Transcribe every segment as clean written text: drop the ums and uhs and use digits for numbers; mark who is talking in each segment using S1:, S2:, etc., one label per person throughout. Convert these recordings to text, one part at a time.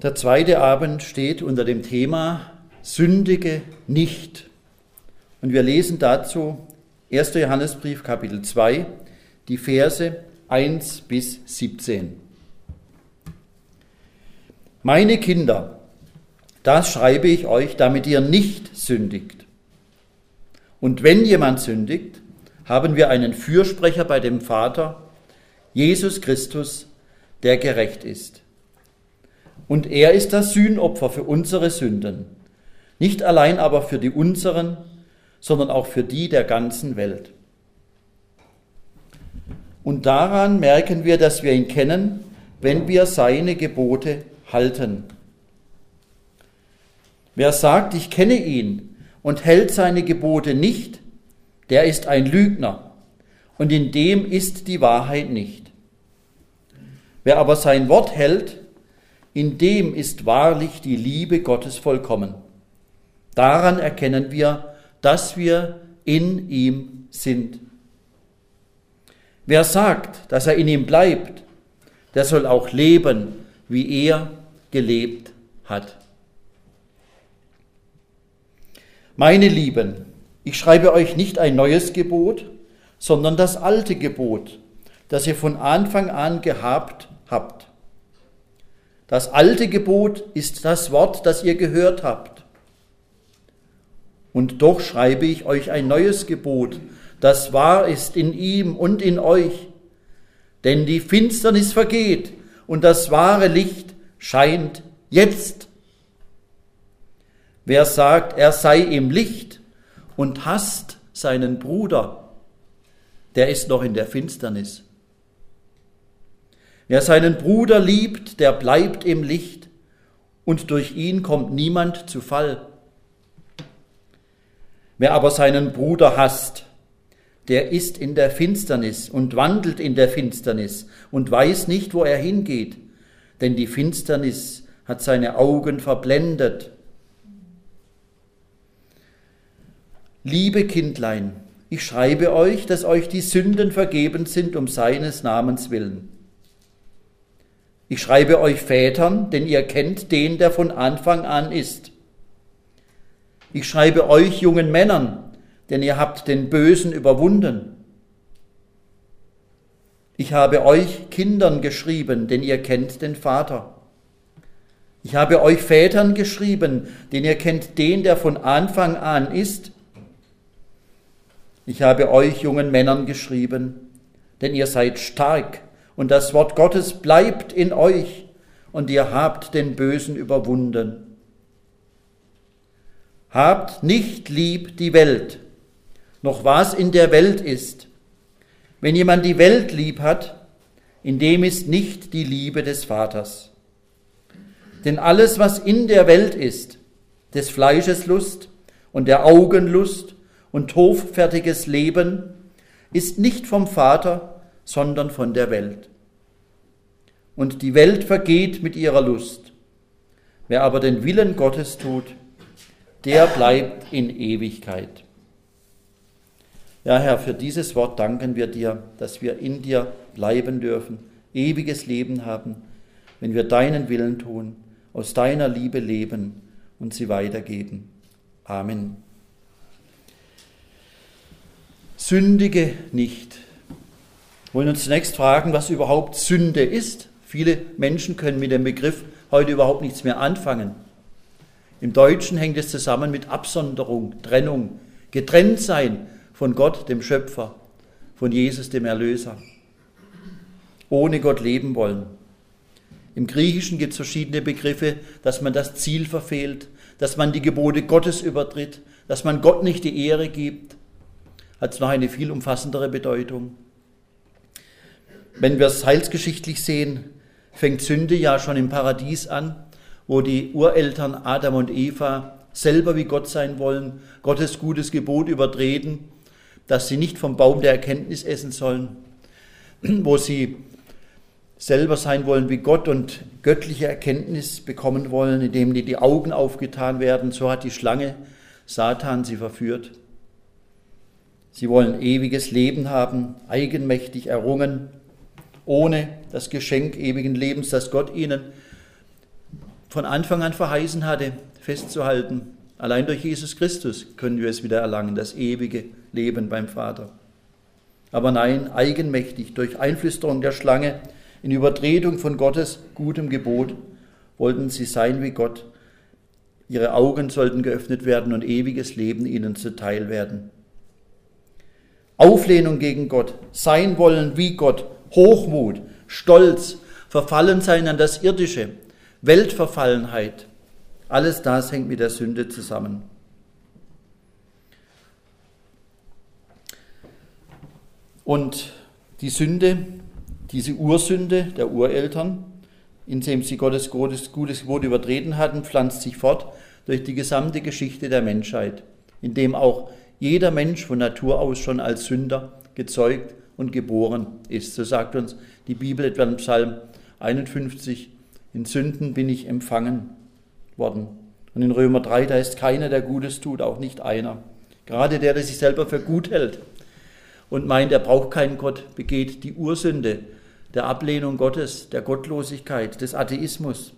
S1: Der zweite Abend steht unter dem Thema Sündige nicht. Und wir lesen dazu 1. Johannesbrief, Kapitel 2, die Verse 1 bis 17. Meine Kinder, das schreibe ich euch, damit ihr nicht sündigt. Und wenn jemand sündigt, haben wir einen Fürsprecher bei dem Vater, Jesus Christus, der gerecht ist. Und er ist das Sühnopfer für unsere Sünden, nicht allein aber für die unseren, sondern auch für die der ganzen Welt. Und daran merken wir, dass wir ihn kennen, wenn wir seine Gebote halten. Wer sagt, ich kenne ihn und hält seine Gebote nicht, der ist ein Lügner, und in dem ist die Wahrheit nicht. Wer aber sein Wort hält, in dem ist wahrlich die Liebe Gottes vollkommen. Daran erkennen wir, dass wir in ihm sind. Wer sagt, dass er in ihm bleibt, der soll auch leben, wie er gelebt hat. Meine Lieben, ich schreibe euch nicht ein neues Gebot, sondern das alte Gebot, das ihr von Anfang an gehabt habt. Das alte Gebot ist das Wort, das ihr gehört habt. Und doch schreibe ich euch ein neues Gebot, das wahr ist in ihm und in euch. Denn die Finsternis vergeht und das wahre Licht scheint jetzt. Wer sagt, er sei im Licht und hasst seinen Bruder, der ist noch in der Finsternis. Wer seinen Bruder liebt, der bleibt im Licht, und durch ihn kommt niemand zu Fall. Wer aber seinen Bruder hasst, der ist in der Finsternis und wandelt in der Finsternis und weiß nicht, wo er hingeht, denn die Finsternis hat seine Augen verblendet. Liebe Kindlein, ich schreibe euch, dass euch die Sünden vergeben sind um seines Namens willen. Ich schreibe euch Vätern, denn ihr kennt den, der von Anfang an ist. Ich schreibe euch jungen Männern, denn ihr habt den Bösen überwunden. Ich habe euch Kindern geschrieben, denn ihr kennt den Vater. Ich habe euch Vätern geschrieben, denn ihr kennt den, der von Anfang an ist. Ich habe euch jungen Männern geschrieben, denn ihr seid stark und das Wort Gottes bleibt in euch und ihr habt den Bösen überwunden. Habt nicht lieb die Welt, noch was in der Welt ist. Wenn jemand die Welt lieb hat, in dem ist nicht die Liebe des Vaters. Denn alles, was in der Welt ist, des Fleisches Lust und der Augen Lust und hoffärtiges Leben, ist nicht vom Vater, sondern von der Welt. Und die Welt vergeht mit ihrer Lust. Wer aber den Willen Gottes tut, der bleibt in Ewigkeit. Ja, Herr, für dieses Wort danken wir dir, dass wir in dir bleiben dürfen, ewiges Leben haben, wenn wir deinen Willen tun, aus deiner Liebe leben und sie weitergeben. Amen. Sündige nicht. Wir wollen uns zunächst fragen, was überhaupt Sünde ist. Viele Menschen können mit dem Begriff heute überhaupt nichts mehr anfangen. Im Deutschen hängt es zusammen mit Absonderung, Trennung, getrennt sein von Gott, dem Schöpfer, von Jesus, dem Erlöser. Ohne Gott leben wollen. Im Griechischen gibt es verschiedene Begriffe, dass man das Ziel verfehlt, dass man die Gebote Gottes übertritt, dass man Gott nicht die Ehre gibt. Hat es noch eine viel umfassendere Bedeutung. Wenn wir es heilsgeschichtlich sehen, fängt Sünde ja schon im Paradies an, wo die Ureltern Adam und Eva selber wie Gott sein wollen, Gottes gutes Gebot übertreten, dass sie nicht vom Baum der Erkenntnis essen sollen, wo sie selber sein wollen wie Gott und göttliche Erkenntnis bekommen wollen, indem die Augen aufgetan werden. So hat die Schlange Satan sie verführt. Sie wollen ewiges Leben haben, eigenmächtig errungen, ohne das Geschenk ewigen Lebens, das Gott ihnen von Anfang an verheißen hatte, festzuhalten. Allein durch Jesus Christus können wir es wieder erlangen, das ewige Leben beim Vater. Aber nein, eigenmächtig, durch Einflüsterung der Schlange, in Übertretung von Gottes gutem Gebot, wollten sie sein wie Gott. Ihre Augen sollten geöffnet werden und ewiges Leben ihnen zuteil werden. Auflehnung gegen Gott, sein wollen wie Gott, Hochmut, Stolz, Verfallensein an das Irdische, Weltverfallenheit, alles das hängt mit der Sünde zusammen. Und die Sünde, diese Ursünde der Ureltern, indem sie Gottes gutes Gebot übertreten hatten, pflanzt sich fort durch die gesamte Geschichte der Menschheit, indem auch jeder Mensch von Natur aus schon als Sünder gezeugt und geboren ist. So sagt uns die Bibel etwa im Psalm 51, in Sünden bin ich empfangen worden. Und in Römer 3, da ist keiner, der Gutes tut, auch nicht einer. Gerade der sich selber für gut hält und meint, er braucht keinen Gott, begeht die Ursünde der Ablehnung Gottes, der Gottlosigkeit, des Atheismus.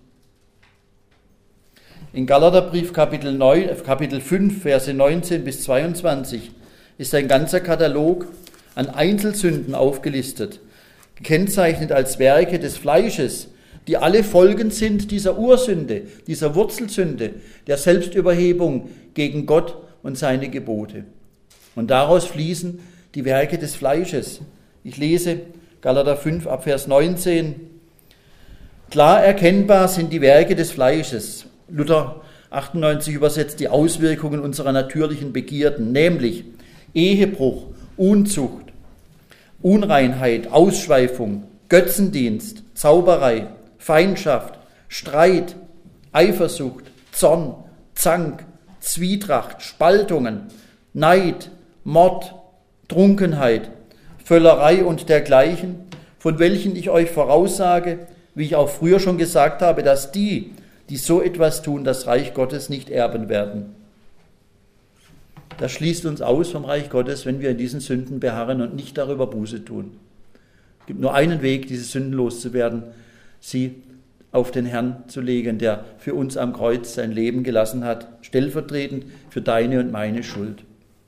S1: In Galaterbrief Kapitel 5, Verse 19 bis 22 ist ein ganzer Katalog an Einzelsünden aufgelistet, gekennzeichnet als Werke des Fleisches, die alle Folgen sind dieser Ursünde, dieser Wurzelsünde, der Selbstüberhebung gegen Gott und seine Gebote. Und daraus fließen die Werke des Fleisches. Ich lese Galater 5 ab Vers 19. Klar erkennbar sind die Werke des Fleisches. Luther 98 übersetzt die Auswirkungen unserer natürlichen Begierden, nämlich Ehebruch, Unzucht, Unreinheit, Ausschweifung, Götzendienst, Zauberei, Feindschaft, Streit, Eifersucht, Zorn, Zank, Zwietracht, Spaltungen, Neid, Mord, Trunkenheit, Völlerei und dergleichen, von welchen ich euch voraussage, wie ich auch früher schon gesagt habe, dass die so etwas tun, das Reich Gottes nicht erben werden. Das schließt uns aus vom Reich Gottes, wenn wir in diesen Sünden beharren und nicht darüber Buße tun. Es gibt nur einen Weg, diese Sünden loszuwerden, sie auf den Herrn zu legen, der für uns am Kreuz sein Leben gelassen hat, stellvertretend für deine und meine Schuld.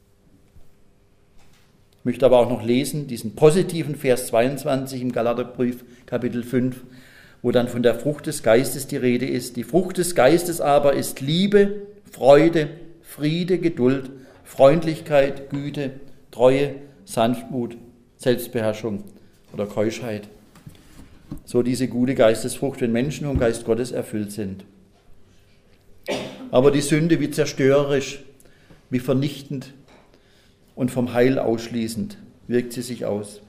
S1: Ich möchte aber auch noch lesen, diesen positiven Vers 22 im Galaterbrief, Kapitel 5, wo dann von der Frucht des Geistes die Rede ist. Die Frucht des Geistes aber ist Liebe, Freude, Friede, Geduld, Freundlichkeit, Güte, Treue, Sanftmut, Selbstbeherrschung oder Keuschheit. So diese gute Geistesfrucht, wenn Menschen vom Geist Gottes erfüllt sind. Aber die Sünde, wie zerstörerisch, wie vernichtend und vom Heil ausschließend wirkt sie sich aus.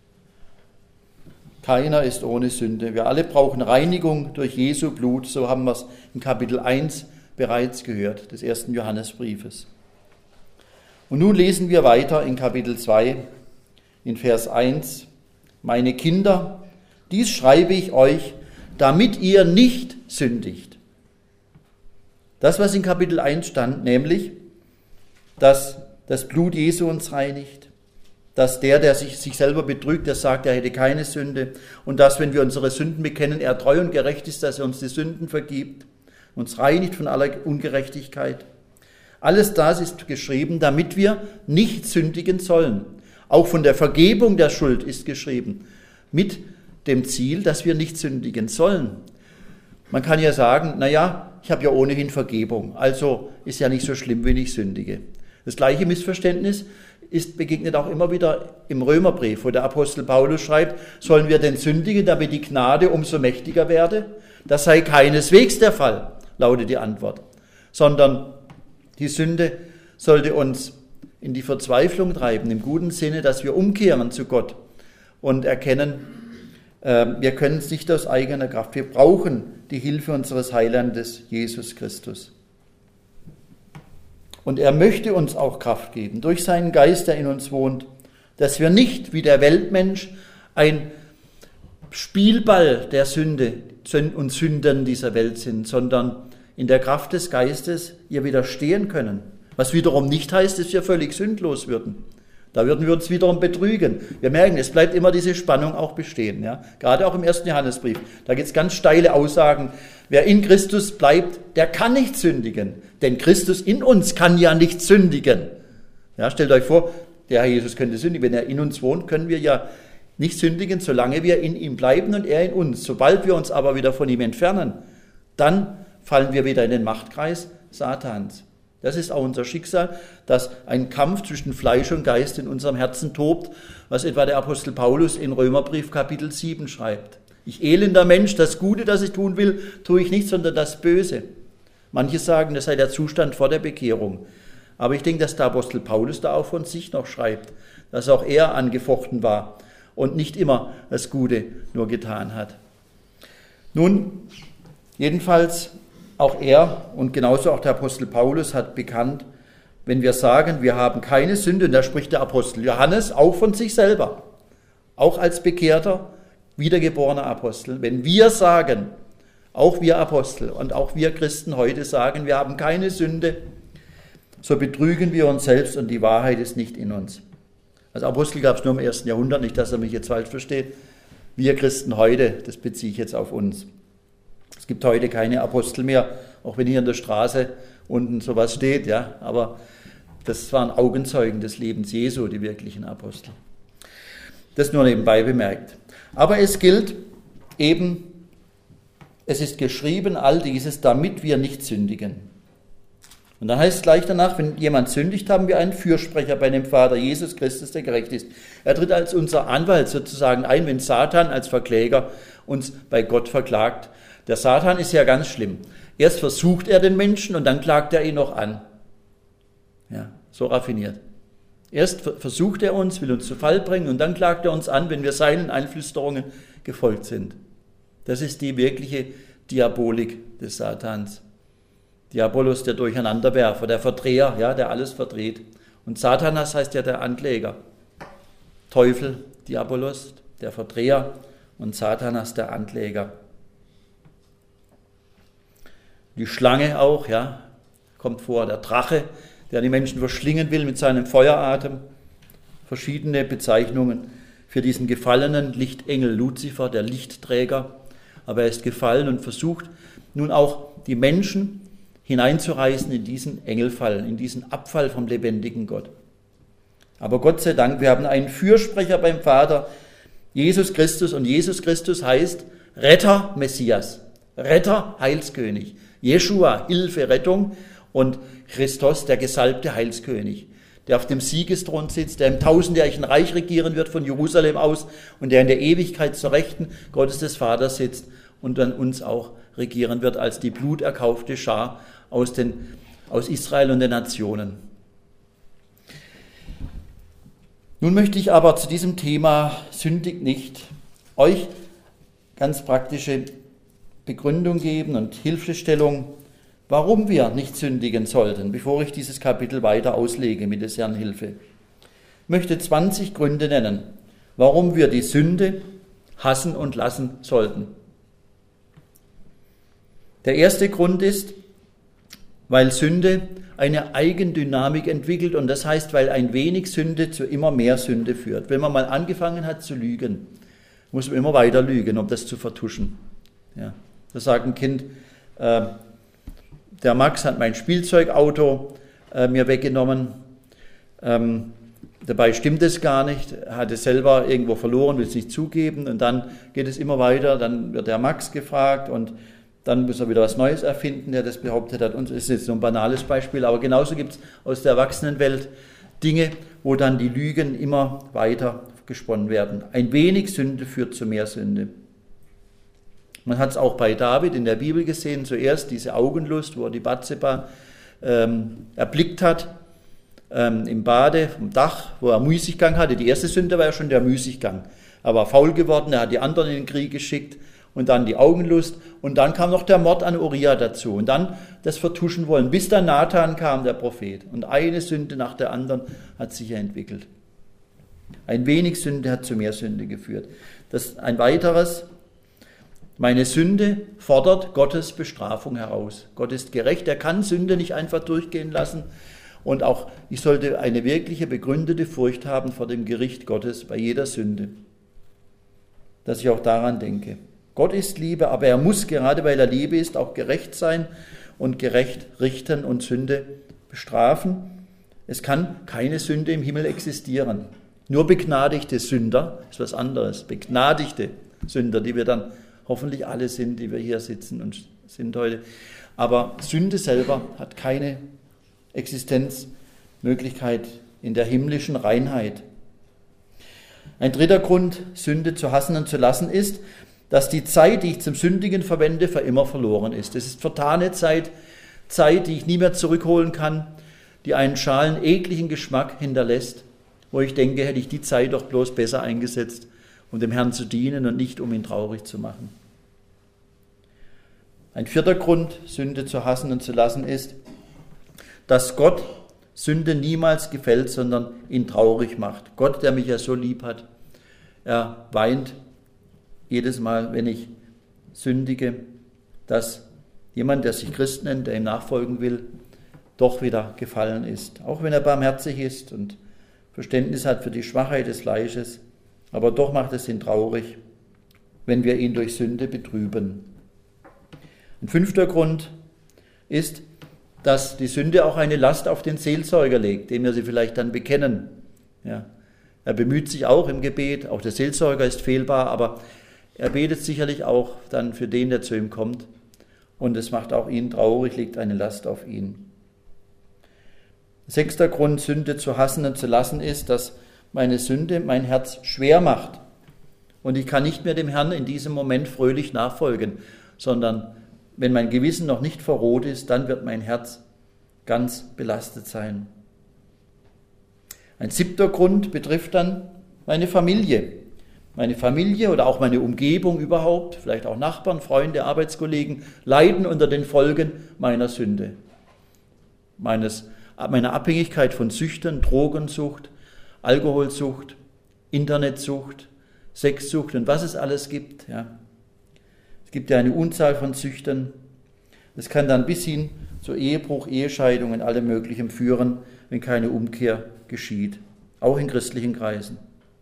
S1: Keiner ist ohne Sünde. Wir alle brauchen Reinigung durch Jesu Blut. So haben wir es in Kapitel 1 bereits gehört, des 1. Johannesbriefes. Und nun lesen wir weiter in Kapitel 2, in Vers 1. Meine Kinder, dies schreibe ich euch, damit ihr nicht sündigt. Das, was in Kapitel 1 stand, nämlich, dass das Blut Jesu uns reinigt, dass der sich selber betrügt, der sagt, er hätte keine Sünde, und dass, wenn wir unsere Sünden bekennen, er treu und gerecht ist, dass er uns die Sünden vergibt, uns reinigt von aller Ungerechtigkeit. Alles das ist geschrieben, damit wir nicht sündigen sollen. Auch von der Vergebung der Schuld ist geschrieben, mit dem Ziel, dass wir nicht sündigen sollen. Man kann ja sagen, naja, ich habe ja ohnehin Vergebung, also ist ja nicht so schlimm, wenn ich sündige. Das gleiche Missverständnis begegnet auch immer wieder im Römerbrief, wo der Apostel Paulus schreibt, sollen wir denn sündigen, damit die Gnade umso mächtiger werde? Das sei keineswegs der Fall, lautet die Antwort, sondern die Sünde sollte uns in die Verzweiflung treiben, im guten Sinne, dass wir umkehren zu Gott und erkennen, wir können es nicht aus eigener Kraft. Wir brauchen die Hilfe unseres Heilandes, Jesus Christus. Und er möchte uns auch Kraft geben, durch seinen Geist, der in uns wohnt, dass wir nicht wie der Weltmensch ein Spielball der Sünde und Sündern dieser Welt sind, sondern in der Kraft des Geistes ihr widerstehen können. Was wiederum nicht heißt, dass wir völlig sündlos würden. Da würden wir uns wiederum betrügen. Wir merken, es bleibt immer diese Spannung auch bestehen. Ja? Gerade auch im 1. Johannesbrief. Da gibt es ganz steile Aussagen. Wer in Christus bleibt, der kann nicht sündigen. Denn Christus in uns kann ja nicht sündigen. Ja, stellt euch vor, der Herr Jesus könnte sündigen. Wenn er in uns wohnt, können wir ja nicht sündigen, solange wir in ihm bleiben und er in uns. Sobald wir uns aber wieder von ihm entfernen, dann fallen wir wieder in den Machtkreis Satans. Das ist auch unser Schicksal, dass ein Kampf zwischen Fleisch und Geist in unserem Herzen tobt, was etwa der Apostel Paulus in Römerbrief Kapitel 7 schreibt. Ich elender Mensch, das Gute, das ich tun will, tue ich nicht, sondern das Böse. Manche sagen, das sei der Zustand vor der Bekehrung. Aber ich denke, dass der Apostel Paulus da auch von sich noch schreibt, dass auch er angefochten war und nicht immer das Gute nur getan hat. Nun, jedenfalls auch er und genauso auch der Apostel Paulus hat bekannt, wenn wir sagen, wir haben keine Sünde, und da spricht der Apostel Johannes auch von sich selber, auch als bekehrter, wiedergeborener Apostel, wenn wir sagen, auch wir Apostel und auch wir Christen heute sagen, wir haben keine Sünde, so betrügen wir uns selbst und die Wahrheit ist nicht in uns. Als Apostel gab es nur im 1. Jahrhundert, nicht, dass er mich jetzt falsch versteht. Wir Christen heute, das beziehe ich jetzt auf uns. Es gibt heute keine Apostel mehr, auch wenn hier in der Straße unten sowas steht, ja, aber das waren Augenzeugen des Lebens Jesu, die wirklichen Apostel. Das nur nebenbei bemerkt. Aber es gilt eben, es ist geschrieben, all dieses, damit wir nicht sündigen. Und dann heißt es gleich danach, wenn jemand sündigt, haben wir einen Fürsprecher bei dem Vater, Jesus Christus, der gerecht ist. Er tritt als unser Anwalt sozusagen ein, wenn Satan als Verkläger uns bei Gott verklagt. Der Satan ist ja ganz schlimm. Erst versucht er den Menschen und dann klagt er ihn noch an. Ja, so raffiniert. Erst versucht er uns, will uns zu Fall bringen und dann klagt er uns an, wenn wir seinen Einflüsterungen gefolgt sind. Das ist die wirkliche Diabolik des Satans. Diabolos, der Durcheinanderwerfer, der Verdreher, ja, der alles verdreht. Und Satanas heißt ja der Ankläger. Teufel, Diabolos, der Verdreher und Satanas, der Ankläger. Die Schlange auch, ja, kommt vor, der Drache, der die Menschen verschlingen will mit seinem Feueratem. Verschiedene Bezeichnungen für diesen gefallenen Lichtengel Luzifer, der Lichtträger. Aber er ist gefallen und versucht nun auch die Menschen hineinzureißen in diesen Engelfall, in diesen Abfall vom lebendigen Gott. Aber Gott sei Dank, wir haben einen Fürsprecher beim Vater, Jesus Christus. Und Jesus Christus heißt Retter, Messias, Retter, Heilskönig. Jeschua, Hilfe, Rettung, und Christus, der gesalbte Heilskönig, der auf dem Siegesthron sitzt, der im tausendjährigen Reich regieren wird von Jerusalem aus und der in der Ewigkeit zur Rechten Gottes des Vaters sitzt und dann uns auch regieren wird als die bluterkaufte Schar aus Israel und den Nationen. Nun möchte ich aber zu diesem Thema sündigt nicht euch ganz praktische Begründung geben und Hilfestellung, warum wir nicht sündigen sollten, bevor ich dieses Kapitel weiter auslege mit des Herrn Hilfe. Ich möchte 20 Gründe nennen, warum wir die Sünde hassen und lassen sollten. Der erste Grund ist, weil Sünde eine Eigendynamik entwickelt, und das heißt, weil ein wenig Sünde zu immer mehr Sünde führt. Wenn man mal angefangen hat zu lügen, muss man immer weiter lügen, um das zu vertuschen. Ja. Da sagt ein Kind, der Max hat mein Spielzeugauto mir weggenommen, dabei stimmt es gar nicht, er hat es selber irgendwo verloren, will es nicht zugeben, und dann geht es immer weiter, dann wird der Max gefragt und dann muss er wieder was Neues erfinden, der das behauptet hat. Und es ist jetzt so ein banales Beispiel, aber genauso gibt es aus der Erwachsenenwelt Dinge, wo dann die Lügen immer weiter gesponnen werden. Ein wenig Sünde führt zu mehr Sünde. Man hat es auch bei David in der Bibel gesehen, zuerst diese Augenlust, wo er die Bathseba erblickt hat, im Bade, vom Dach, wo er Müßiggang hatte. Die erste Sünde war ja schon der Müßiggang. Er war faul geworden, er hat die anderen in den Krieg geschickt und dann die Augenlust und dann kam noch der Mord an Uria dazu und dann das Vertuschen wollen, bis dann Nathan kam, der Prophet. Und eine Sünde nach der anderen hat sich entwickelt. Ein wenig Sünde hat zu mehr Sünde geführt. Das ist ein weiteres. Meine Sünde fordert Gottes Bestrafung heraus. Gott ist gerecht, er kann Sünde nicht einfach durchgehen lassen Und auch ich sollte eine wirkliche begründete Furcht haben vor dem Gericht Gottes bei jeder Sünde. Dass ich auch daran denke. Gott ist Liebe, aber er muss, gerade weil er Liebe ist, auch gerecht sein und gerecht richten und Sünde bestrafen. Es kann keine Sünde im Himmel existieren. Nur begnadigte Sünder ist was anderes. Begnadigte Sünder, die wir dann hoffentlich alle sind, die wir hier sitzen und sind heute. Aber Sünde selber hat keine Existenzmöglichkeit in der himmlischen Reinheit. Ein dritter Grund, Sünde zu hassen und zu lassen, ist, dass die Zeit, die ich zum Sündigen verwende, für immer verloren ist. Es ist vertane Zeit, die ich nie mehr zurückholen kann, die einen schalen, ekligen Geschmack hinterlässt, wo ich denke, hätte ich die Zeit doch bloß besser eingesetzt, um dem Herrn zu dienen und nicht, um ihn traurig zu machen. Ein vierter Grund, Sünde zu hassen und zu lassen, ist, dass Gott Sünde niemals gefällt, sondern ihn traurig macht. Gott, der mich ja so lieb hat, er weint jedes Mal, wenn ich sündige, dass jemand, der sich Christ nennt, der ihm nachfolgen will, doch wieder gefallen ist. Auch wenn er barmherzig ist und Verständnis hat für die Schwachheit des Fleisches, aber doch macht es ihn traurig, wenn wir ihn durch Sünde betrüben. Ein fünfter Grund ist, dass die Sünde auch eine Last auf den Seelsorger legt, dem wir sie vielleicht dann bekennen. Ja. Er bemüht sich auch im Gebet, auch der Seelsorger ist fehlbar, aber er betet sicherlich auch dann für den, der zu ihm kommt. Und es macht auch ihn traurig, legt eine Last auf ihn. Sechster Grund, Sünde zu hassen und zu lassen, ist, dass meine Sünde mein Herz schwer macht. Und ich kann nicht mehr dem Herrn in diesem Moment fröhlich nachfolgen, sondern wenn mein Gewissen noch nicht verroht ist, dann wird mein Herz ganz belastet sein. Ein siebter Grund betrifft dann meine Familie. Meine Familie oder auch meine Umgebung überhaupt, vielleicht auch Nachbarn, Freunde, Arbeitskollegen, leiden unter den Folgen meiner Sünde. Meiner Abhängigkeit von Süchten, Drogensucht, Alkoholsucht, Internetsucht, Sexsucht und was es alles gibt. Ja. Es gibt ja eine Unzahl von Süchten. Das kann dann bis hin zu Ehebruch, Ehescheidung und allem Möglichen führen, wenn keine Umkehr geschieht, auch in christlichen Kreisen.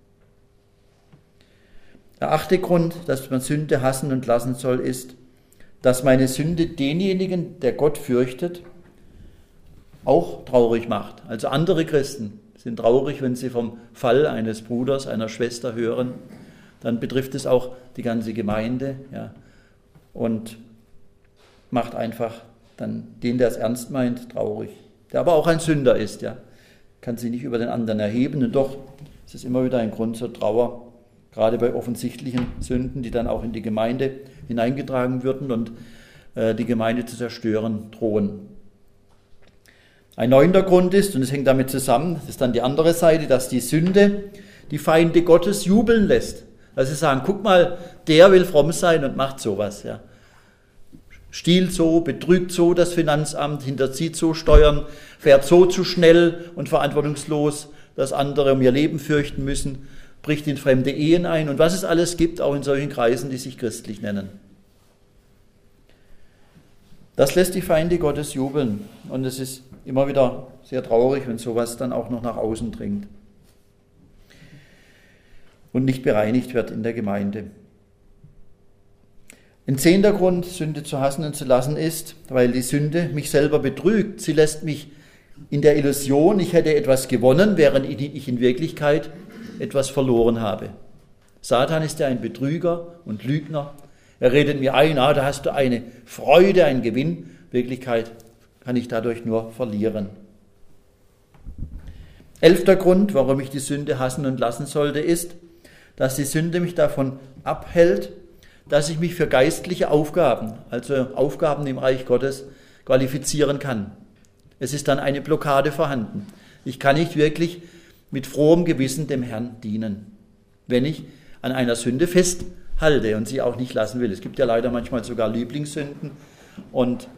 S1: Der achte Grund, dass man Sünde hassen und lassen soll, ist, dass meine Sünde denjenigen, der Gott fürchtet, auch traurig macht. Also andere Christen sind traurig, wenn sie vom Fall eines Bruders, einer Schwester hören. Dann betrifft es auch die ganze Gemeinde, ja, und macht einfach dann den, der es ernst meint, traurig. Der aber auch ein Sünder ist, ja, kann sich nicht über den anderen erheben. Und doch ist es immer wieder ein Grund zur Trauer, gerade bei offensichtlichen Sünden, die dann auch in die Gemeinde hineingetragen würden und die Gemeinde zu zerstören drohen. Ein neunter Grund ist, und es hängt damit zusammen, das ist dann die andere Seite, dass die Sünde die Feinde Gottes jubeln lässt. Also sie sagen, guck mal, der will fromm sein und macht sowas. Ja. Stiehlt so, betrügt so das Finanzamt, hinterzieht so Steuern, fährt so zu schnell und verantwortungslos, dass andere um ihr Leben fürchten müssen, bricht in fremde Ehen ein und was es alles gibt, auch in solchen Kreisen, die sich christlich nennen. Das lässt die Feinde Gottes jubeln und es ist immer wieder sehr traurig, wenn sowas dann auch noch nach außen dringt und nicht bereinigt wird in der Gemeinde. Ein 10. Grund, Sünde zu hassen und zu lassen, ist, weil die Sünde mich selber betrügt. Sie lässt mich in der Illusion, ich hätte etwas gewonnen, während ich in Wirklichkeit etwas verloren habe. Satan ist ja ein Betrüger und Lügner. Er redet mir ein, da hast du eine Freude, einen Gewinn. In Wirklichkeit kann ich dadurch nur verlieren. 11. Grund, warum ich die Sünde hassen und lassen sollte, ist, dass die Sünde mich davon abhält, dass ich mich für geistliche Aufgaben, also Aufgaben im Reich Gottes, qualifizieren kann. Es ist dann eine Blockade vorhanden. Ich kann nicht wirklich mit frohem Gewissen dem Herrn dienen, wenn ich an einer Sünde festhalte und sie auch nicht lassen will. Es gibt ja leider manchmal sogar Lieblingssünden und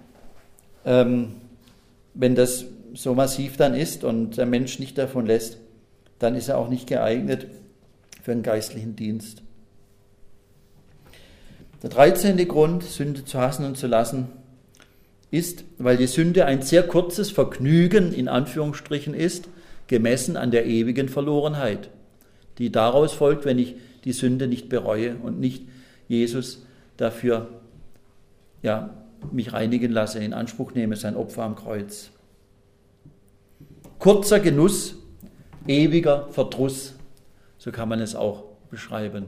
S1: wenn das so massiv dann ist und der Mensch nicht davon lässt, dann ist er auch nicht geeignet für einen geistlichen Dienst. Der 13. Grund, Sünde zu hassen und zu lassen, ist, weil die Sünde ein sehr kurzes Vergnügen in Anführungsstrichen ist, gemessen an der ewigen Verlorenheit, die daraus folgt, wenn ich die Sünde nicht bereue und nicht Jesus dafür mich reinigen lasse, in Anspruch nehme, sein Opfer am Kreuz. Kurzer Genuss, ewiger Verdruss, so kann man es auch beschreiben.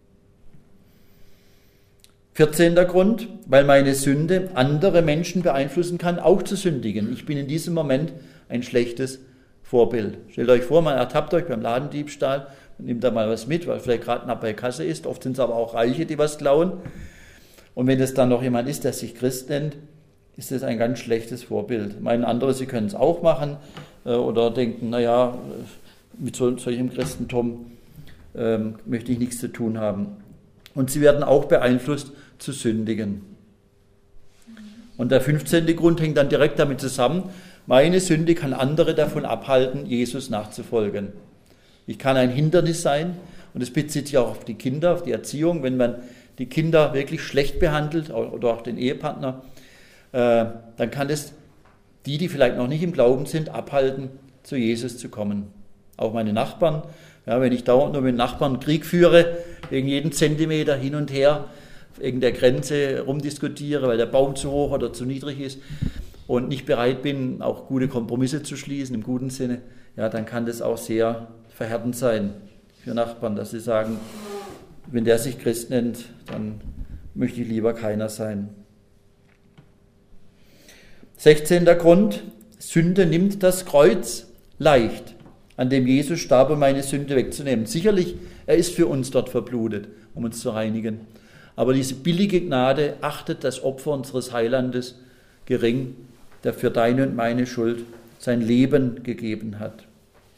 S1: 14. Grund, weil meine Sünde andere Menschen beeinflussen kann, auch zu sündigen. Ich bin in diesem Moment ein schlechtes Vorbild. Stellt euch vor, man ertappt euch beim Ladendiebstahl und nimmt da mal was mit, weil vielleicht gerade knapp bei Kasse ist. Oft sind es aber auch Reiche, die was klauen. Und wenn es dann noch jemand ist, der sich Christ nennt, ist das ein ganz schlechtes Vorbild. Meinen andere, sie können es auch machen oder denken, naja, mit solchem Christentum möchte ich nichts zu tun haben. Und sie werden auch beeinflusst zu sündigen. Und der 15. Grund hängt dann direkt damit zusammen, meine Sünde kann andere davon abhalten, Jesus nachzufolgen. Ich kann ein Hindernis sein und es bezieht sich auch auf die Kinder, auf die Erziehung. Wenn man die Kinder wirklich schlecht behandelt oder auch den Ehepartner, dann kann es die vielleicht noch nicht im Glauben sind, abhalten, zu Jesus zu kommen. Auch meine Nachbarn, wenn ich dauernd nur mit Nachbarn Krieg führe, wegen jeden Zentimeter hin und her, wegen der Grenze rumdiskutiere, weil der Baum zu hoch oder zu niedrig ist und nicht bereit bin, auch gute Kompromisse zu schließen, im guten Sinne, dann kann das auch sehr verhärtend sein für Nachbarn, dass sie sagen, wenn der sich Christ nennt, dann möchte ich lieber keiner sein. 16. Grund, Sünde nimmt das Kreuz leicht, an dem Jesus starb, um meine Sünde wegzunehmen. Sicherlich, er ist für uns dort verblutet, um uns zu reinigen. Aber diese billige Gnade achtet das Opfer unseres Heilandes gering, der für deine und meine Schuld sein Leben gegeben hat.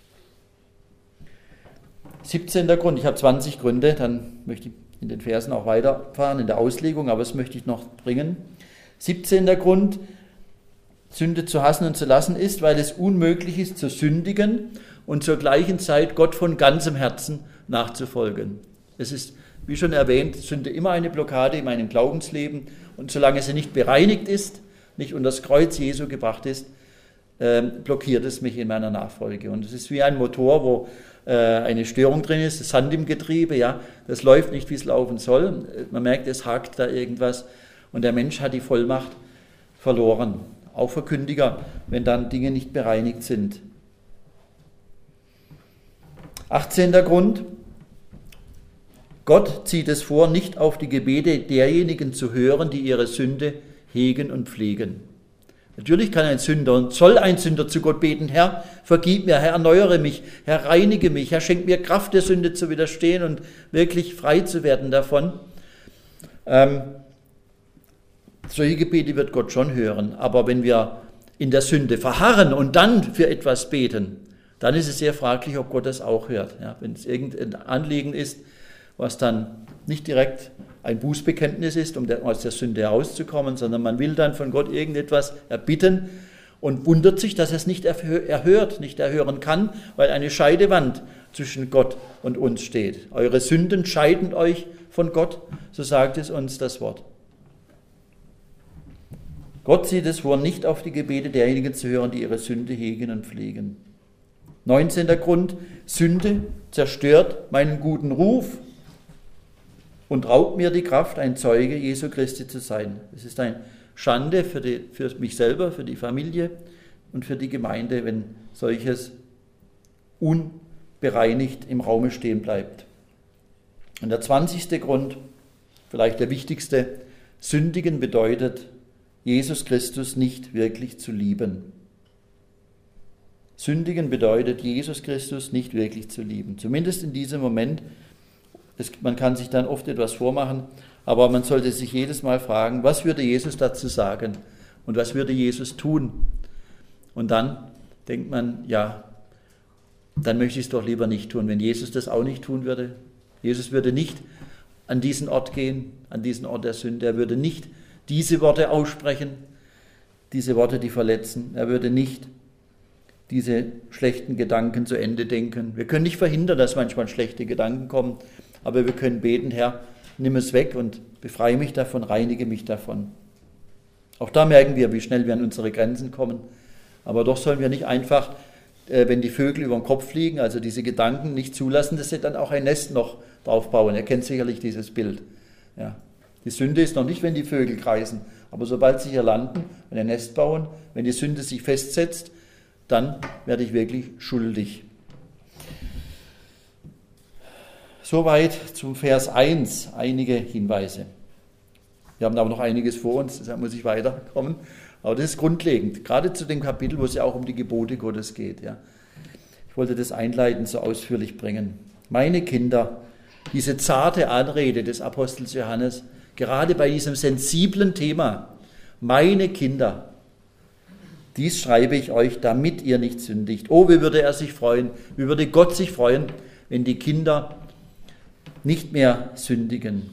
S1: 17. Grund, ich habe 20 Gründe, dann möchte ich in den Versen auch weiterfahren, in der Auslegung, aber das möchte ich noch bringen. 17. Grund, Sünde zu hassen und zu lassen ist, weil es unmöglich ist zu sündigen und zur gleichen Zeit Gott von ganzem Herzen nachzufolgen. Es ist, wie schon erwähnt, Sünde immer eine Blockade in meinem Glaubensleben und solange sie nicht bereinigt ist, nicht unter das Kreuz Jesu gebracht ist, blockiert es mich in meiner Nachfolge. Und es ist wie ein Motor, wo eine Störung drin ist, Sand im Getriebe, das läuft nicht, wie es laufen soll. Man merkt, es hakt da irgendwas und der Mensch hat die Vollmacht verloren. Auch Verkündiger, wenn dann Dinge nicht bereinigt sind. 18. Grund, Gott zieht es vor, nicht auf die Gebete derjenigen zu hören, die ihre Sünde hegen und pflegen. Natürlich kann ein Sünder und soll ein Sünder zu Gott beten, Herr, vergib mir, Herr, erneuere mich, Herr, reinige mich, Herr, schenk mir Kraft, der Sünde zu widerstehen und wirklich frei zu werden davon. Solche Gebete wird Gott schon hören, aber wenn wir in der Sünde verharren und dann für etwas beten, dann ist es sehr fraglich, ob Gott das auch hört. Wenn es irgendein Anliegen ist, was dann nicht direkt ein Bußbekenntnis ist, um aus der Sünde herauszukommen, sondern man will dann von Gott irgendetwas erbitten und wundert sich, dass er es nicht erhört, nicht erhören kann, weil eine Scheidewand zwischen Gott und uns steht. Eure Sünden scheiden euch von Gott, so sagt es uns das Wort. Gott sieht es vor, nicht auf die Gebete derjenigen zu hören, die ihre Sünde hegen und pflegen. 19. Grund, Sünde zerstört meinen guten Ruf und raubt mir die Kraft, ein Zeuge Jesu Christi zu sein. Es ist eine Schande für mich selber, für die Familie und für die Gemeinde, wenn solches unbereinigt im Raume stehen bleibt. Und der 20. Grund, vielleicht der wichtigste, sündigen bedeutet, Jesus Christus nicht wirklich zu lieben. Sündigen bedeutet, Jesus Christus nicht wirklich zu lieben. Zumindest in diesem Moment. Man kann sich dann oft etwas vormachen, aber man sollte sich jedes Mal fragen, was würde Jesus dazu sagen und was würde Jesus tun? Und dann denkt man, dann möchte ich es doch lieber nicht tun, wenn Jesus das auch nicht tun würde. Jesus würde nicht an diesen Ort gehen, an diesen Ort der Sünde. Er würde nicht diese Worte aussprechen, diese Worte, die verletzen. Er würde nicht diese schlechten Gedanken zu Ende denken. Wir können nicht verhindern, dass manchmal schlechte Gedanken kommen, aber wir können beten, Herr, nimm es weg und befreie mich davon, reinige mich davon. Auch da merken wir, wie schnell wir an unsere Grenzen kommen. Aber doch sollen wir nicht einfach, wenn die Vögel über den Kopf fliegen, also diese Gedanken nicht zulassen, dass sie dann auch ein Nest noch drauf bauen. Ihr kennt sicherlich dieses Bild. Ja. Die Sünde ist noch nicht, wenn die Vögel kreisen, aber sobald sie hier landen und ein Nest bauen, wenn die Sünde sich festsetzt, dann werde ich wirklich schuldig. Soweit zum Vers 1 einige Hinweise. Wir haben aber noch einiges vor uns, deshalb muss ich weiterkommen. Aber das ist grundlegend, gerade zu dem Kapitel, wo es ja auch um die Gebote Gottes geht. Ja. Ich wollte das einleitend so ausführlich bringen. Meine Kinder, diese zarte Anrede des Apostels Johannes, gerade bei diesem sensiblen Thema, meine Kinder, dies schreibe ich euch, damit ihr nicht sündigt. Oh, wie würde er sich freuen, wie würde Gott sich freuen, wenn die Kinder nicht mehr sündigen.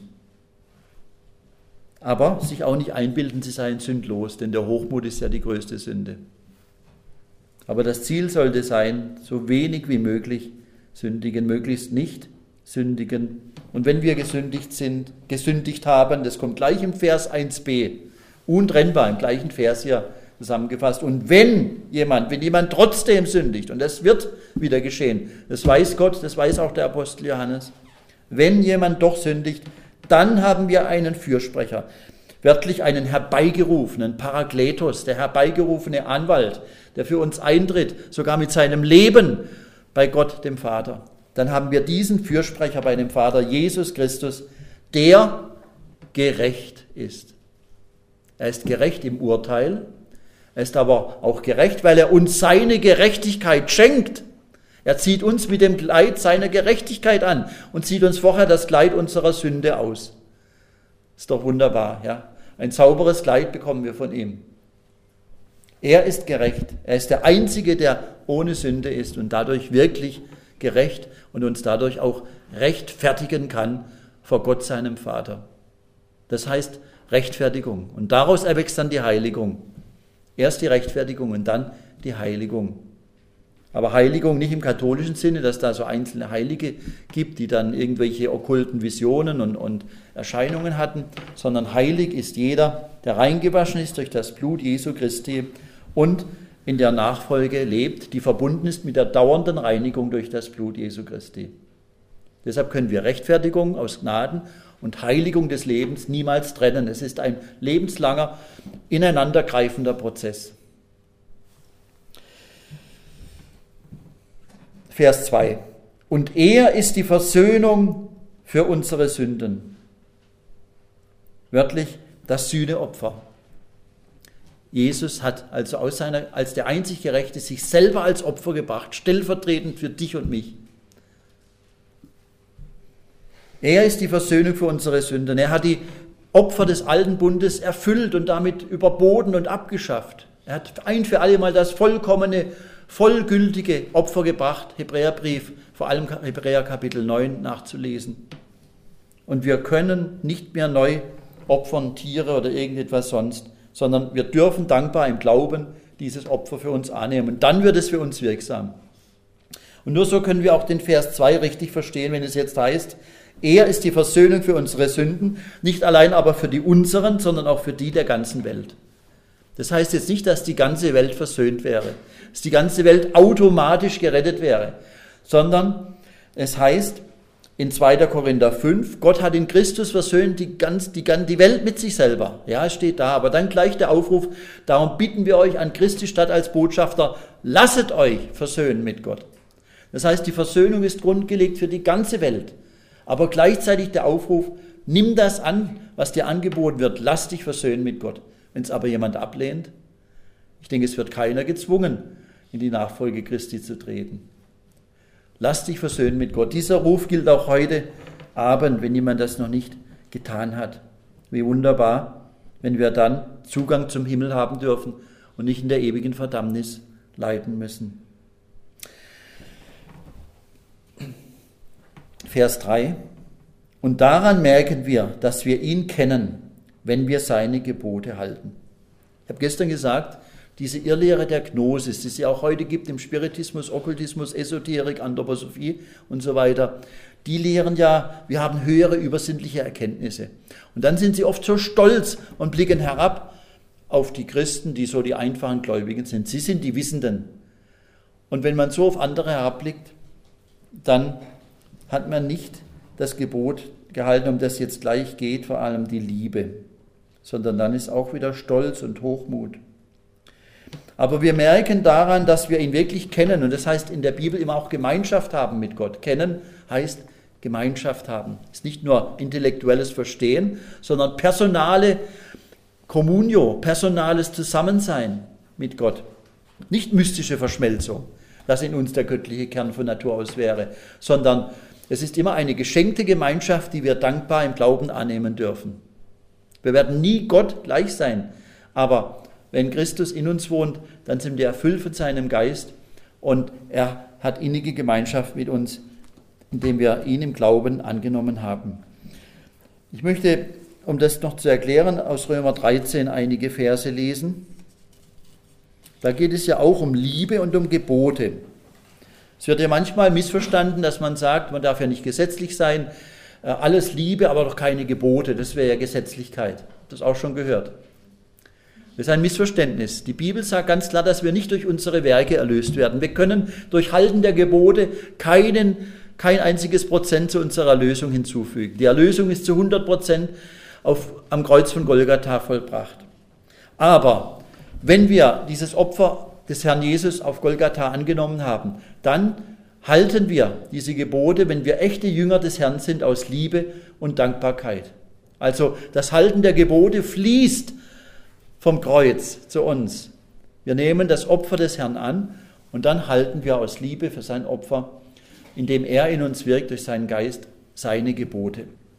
S1: Aber sich auch nicht einbilden, sie seien sündlos, denn der Hochmut ist ja die größte Sünde. Aber das Ziel sollte sein, so wenig wie möglich sündigen, möglichst nicht sündigen. Und wenn wir gesündigt haben, das kommt gleich im Vers 1b, untrennbar im gleichen Vers hier zusammengefasst. Und wenn jemand trotzdem sündigt, und das wird wieder geschehen, das weiß Gott, das weiß auch der Apostel Johannes, wenn jemand doch sündigt, dann haben wir einen Fürsprecher, wörtlich einen herbeigerufenen Parakletos, der herbeigerufene Anwalt, der für uns eintritt, sogar mit seinem Leben bei Gott, dem Vater. Dann haben wir diesen Fürsprecher bei dem Vater, Jesus Christus, der gerecht ist. Er ist gerecht im Urteil, er ist aber auch gerecht, weil er uns seine Gerechtigkeit schenkt. Er zieht uns mit dem Kleid seiner Gerechtigkeit an und zieht uns vorher das Kleid unserer Sünde aus. Ist doch wunderbar, ja? Ein sauberes Kleid bekommen wir von ihm. Er ist gerecht. Er ist der Einzige, der ohne Sünde ist und dadurch wirklich gerecht und uns dadurch auch rechtfertigen kann vor Gott, seinem Vater. Das heißt Rechtfertigung. Und daraus erwächst dann die Heiligung. Erst die Rechtfertigung und dann die Heiligung. Aber Heiligung nicht im katholischen Sinne, dass da so einzelne Heilige gibt, die dann irgendwelche okkulten Visionen und Erscheinungen hatten, sondern heilig ist jeder, der reingewaschen ist durch das Blut Jesu Christi und in der Nachfolge lebt, die verbunden ist mit der dauernden Reinigung durch das Blut Jesu Christi. Deshalb können wir Rechtfertigung aus Gnaden und Heiligung des Lebens niemals trennen. Es ist ein lebenslanger, ineinandergreifender Prozess. Vers 2. Und er ist die Versöhnung für unsere Sünden. Wörtlich das Sühneopfer. Jesus hat also als der einzig Gerechte sich selber als Opfer gebracht, stellvertretend für dich und mich. Er ist die Versöhnung für unsere Sünden. Er hat die Opfer des alten Bundes erfüllt und damit überboten und abgeschafft. Er hat ein für alle Mal das vollkommene, vollgültige Opfer gebracht, Hebräerbrief, vor allem Hebräer Kapitel 9 nachzulesen. Und wir können nicht mehr neu opfern, Tiere oder irgendetwas sonst, sondern wir dürfen dankbar im Glauben dieses Opfer für uns annehmen. Dann wird es für uns wirksam. Und nur so können wir auch den Vers 2 richtig verstehen, wenn es jetzt heißt, er ist die Versöhnung für unsere Sünden, nicht allein aber für die unseren, sondern auch für die der ganzen Welt. Das heißt jetzt nicht, dass die ganze Welt versöhnt wäre, dass die ganze Welt automatisch gerettet wäre, sondern es heißt in 2. Korinther 5, Gott hat in Christus versöhnt die Welt mit sich selber. Ja, es steht da, aber dann gleich der Aufruf, darum bitten wir euch an Christi statt als Botschafter, lasset euch versöhnen mit Gott. Das heißt, die Versöhnung ist grundgelegt für die ganze Welt, aber gleichzeitig der Aufruf, nimm das an, was dir angeboten wird, lass dich versöhnen mit Gott. Wenn es aber jemand ablehnt, ich denke, es wird keiner gezwungen, in die Nachfolge Christi zu treten. Lass dich versöhnen mit Gott. Dieser Ruf gilt auch heute Abend, wenn jemand das noch nicht getan hat. Wie wunderbar, wenn wir dann Zugang zum Himmel haben dürfen und nicht in der ewigen Verdammnis leiden müssen. Vers 3. Und daran merken wir, dass wir ihn kennen, wenn wir seine Gebote halten. Ich habe gestern gesagt, diese Irrlehre der Gnosis, die es ja auch heute gibt im Spiritismus, Okkultismus, Esoterik, Anthroposophie und so weiter, die lehren ja, wir haben höhere übersinnliche Erkenntnisse. Und dann sind sie oft so stolz und blicken herab auf die Christen, die so die einfachen Gläubigen sind. Sie sind die Wissenden. Und wenn man so auf andere herabblickt, dann hat man nicht das Gebot gehalten, um das jetzt gleich geht, vor allem die Liebe, sondern dann ist auch wieder Stolz und Hochmut. Aber wir merken daran, dass wir ihn wirklich kennen, und das heißt in der Bibel immer auch Gemeinschaft haben mit Gott. Kennen heißt Gemeinschaft haben. Es ist nicht nur intellektuelles Verstehen, sondern personale Communio, personales Zusammensein mit Gott. Nicht mystische Verschmelzung, das in uns der göttliche Kern von Natur aus wäre, sondern es ist immer eine geschenkte Gemeinschaft, die wir dankbar im Glauben annehmen dürfen. Wir werden nie Gott gleich sein, aber wenn Christus in uns wohnt, dann sind wir erfüllt von seinem Geist und er hat innige Gemeinschaft mit uns, indem wir ihn im Glauben angenommen haben. Ich möchte, um das noch zu erklären, aus Römer 13 einige Verse lesen. Da geht es ja auch um Liebe und um Gebote. Es wird ja manchmal missverstanden, dass man sagt, man darf ja nicht gesetzlich sein, alles Liebe, aber doch keine Gebote, das wäre ja Gesetzlichkeit. Das auch schon gehört. Das ist ein Missverständnis. Die Bibel sagt ganz klar, dass wir nicht durch unsere Werke erlöst werden. Wir können durch Halten der Gebote kein einziges Prozent zu unserer Erlösung hinzufügen. Die Erlösung ist zu 100% am Kreuz von Golgatha vollbracht. Aber wenn wir dieses Opfer des Herrn Jesus auf Golgatha angenommen haben, dann halten wir diese Gebote, wenn wir echte Jünger des Herrn sind, aus Liebe und Dankbarkeit. Also das Halten der Gebote fließt vom Kreuz zu uns. Wir nehmen das Opfer des Herrn an und dann halten wir aus Liebe für sein Opfer, indem er in uns wirkt durch seinen Geist, seine Gebote.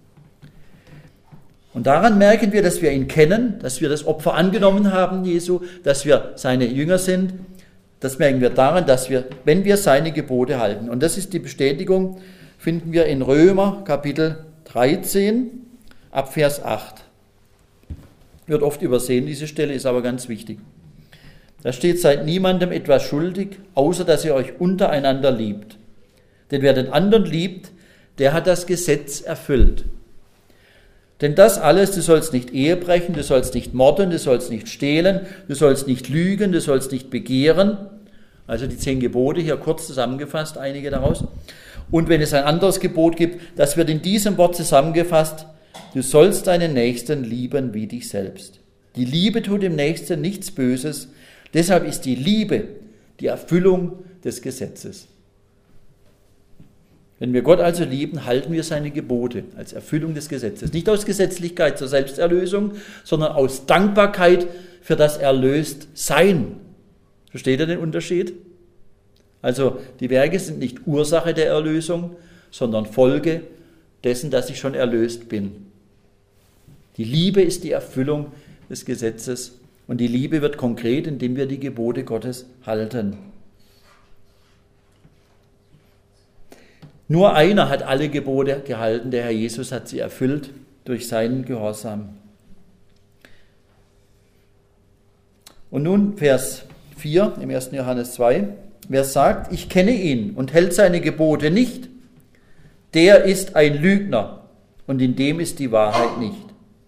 S1: Und daran merken wir, dass wir ihn kennen, dass wir das Opfer angenommen haben, Jesu, dass wir seine Jünger sind. Das merken wir daran, dass wir, wenn wir seine Gebote halten. Und das ist die Bestätigung, finden wir in Römer Kapitel 13 ab Vers 8. Wird oft übersehen, diese Stelle ist aber ganz wichtig. Da steht, seid niemandem etwas schuldig, außer dass ihr euch untereinander liebt. Denn wer den anderen liebt, der hat das Gesetz erfüllt. Denn das alles, du sollst nicht Ehe brechen, du sollst nicht morden, du sollst nicht stehlen, du sollst nicht lügen, du sollst nicht begehren. Also die 10 Gebote, hier kurz zusammengefasst, einige daraus. Und wenn es ein anderes Gebot gibt, das wird in diesem Wort zusammengefasst, du sollst deinen Nächsten lieben wie dich selbst. Die Liebe tut dem Nächsten nichts Böses, deshalb ist die Liebe die Erfüllung des Gesetzes. Wenn wir Gott also lieben, halten wir seine Gebote als Erfüllung des Gesetzes. Nicht aus Gesetzlichkeit zur Selbsterlösung, sondern aus Dankbarkeit für das Erlöstsein. Versteht ihr den Unterschied? Also die Werke sind nicht Ursache der Erlösung, sondern Folge dessen, dass ich schon erlöst bin. Die Liebe ist die Erfüllung des Gesetzes und die Liebe wird konkret, indem wir die Gebote Gottes halten. Nur einer hat alle Gebote gehalten, der Herr Jesus hat sie erfüllt durch seinen Gehorsam. Und nun Vers 4 im 1. Johannes 2. Wer sagt, ich kenne ihn und hält seine Gebote nicht, der ist ein Lügner und in dem ist die Wahrheit nicht.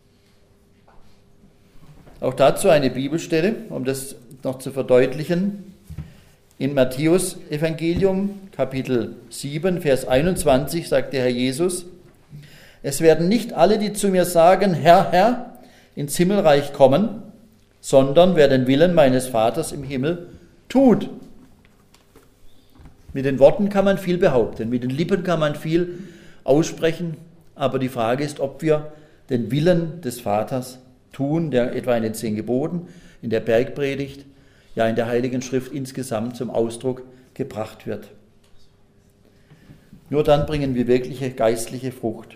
S1: Auch dazu eine Bibelstelle, um das noch zu verdeutlichen. In Matthäus Evangelium, Kapitel 7, Vers 21, sagt der Herr Jesus, es werden nicht alle, die zu mir sagen, Herr, Herr, ins Himmelreich kommen, sondern wer den Willen meines Vaters im Himmel tut. Mit den Worten kann man viel behaupten, mit den Lippen kann man viel aussprechen, aber die Frage ist, ob wir den Willen des Vaters tun, der etwa in den 10 Geboten, in der Bergpredigt, ja in der Heiligen Schrift insgesamt zum Ausdruck gebracht wird. Nur dann bringen wir wirkliche geistliche Frucht.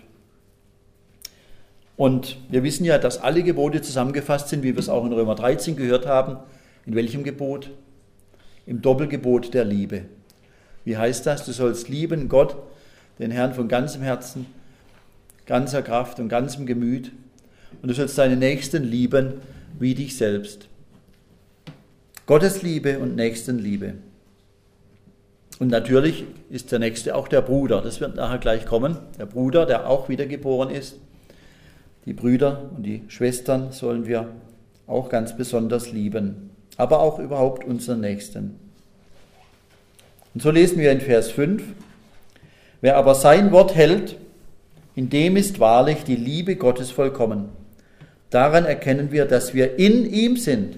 S1: Und wir wissen ja, dass alle Gebote zusammengefasst sind, wie wir es auch in Römer 13 gehört haben. In welchem Gebot? Im Doppelgebot der Liebe. Wie heißt das? Du sollst lieben Gott, den Herrn von ganzem Herzen, ganzer Kraft und ganzem Gemüt. Und du sollst deinen Nächsten lieben wie dich selbst. Gottes Liebe und Nächstenliebe. Und natürlich ist der Nächste auch der Bruder. Das wird nachher gleich kommen. Der Bruder, der auch wiedergeboren ist. Die Brüder und die Schwestern sollen wir auch ganz besonders lieben, aber auch überhaupt unseren Nächsten. Und so lesen wir in Vers 5, wer aber sein Wort hält, in dem ist wahrlich die Liebe Gottes vollkommen. Daran erkennen wir, dass wir in ihm sind.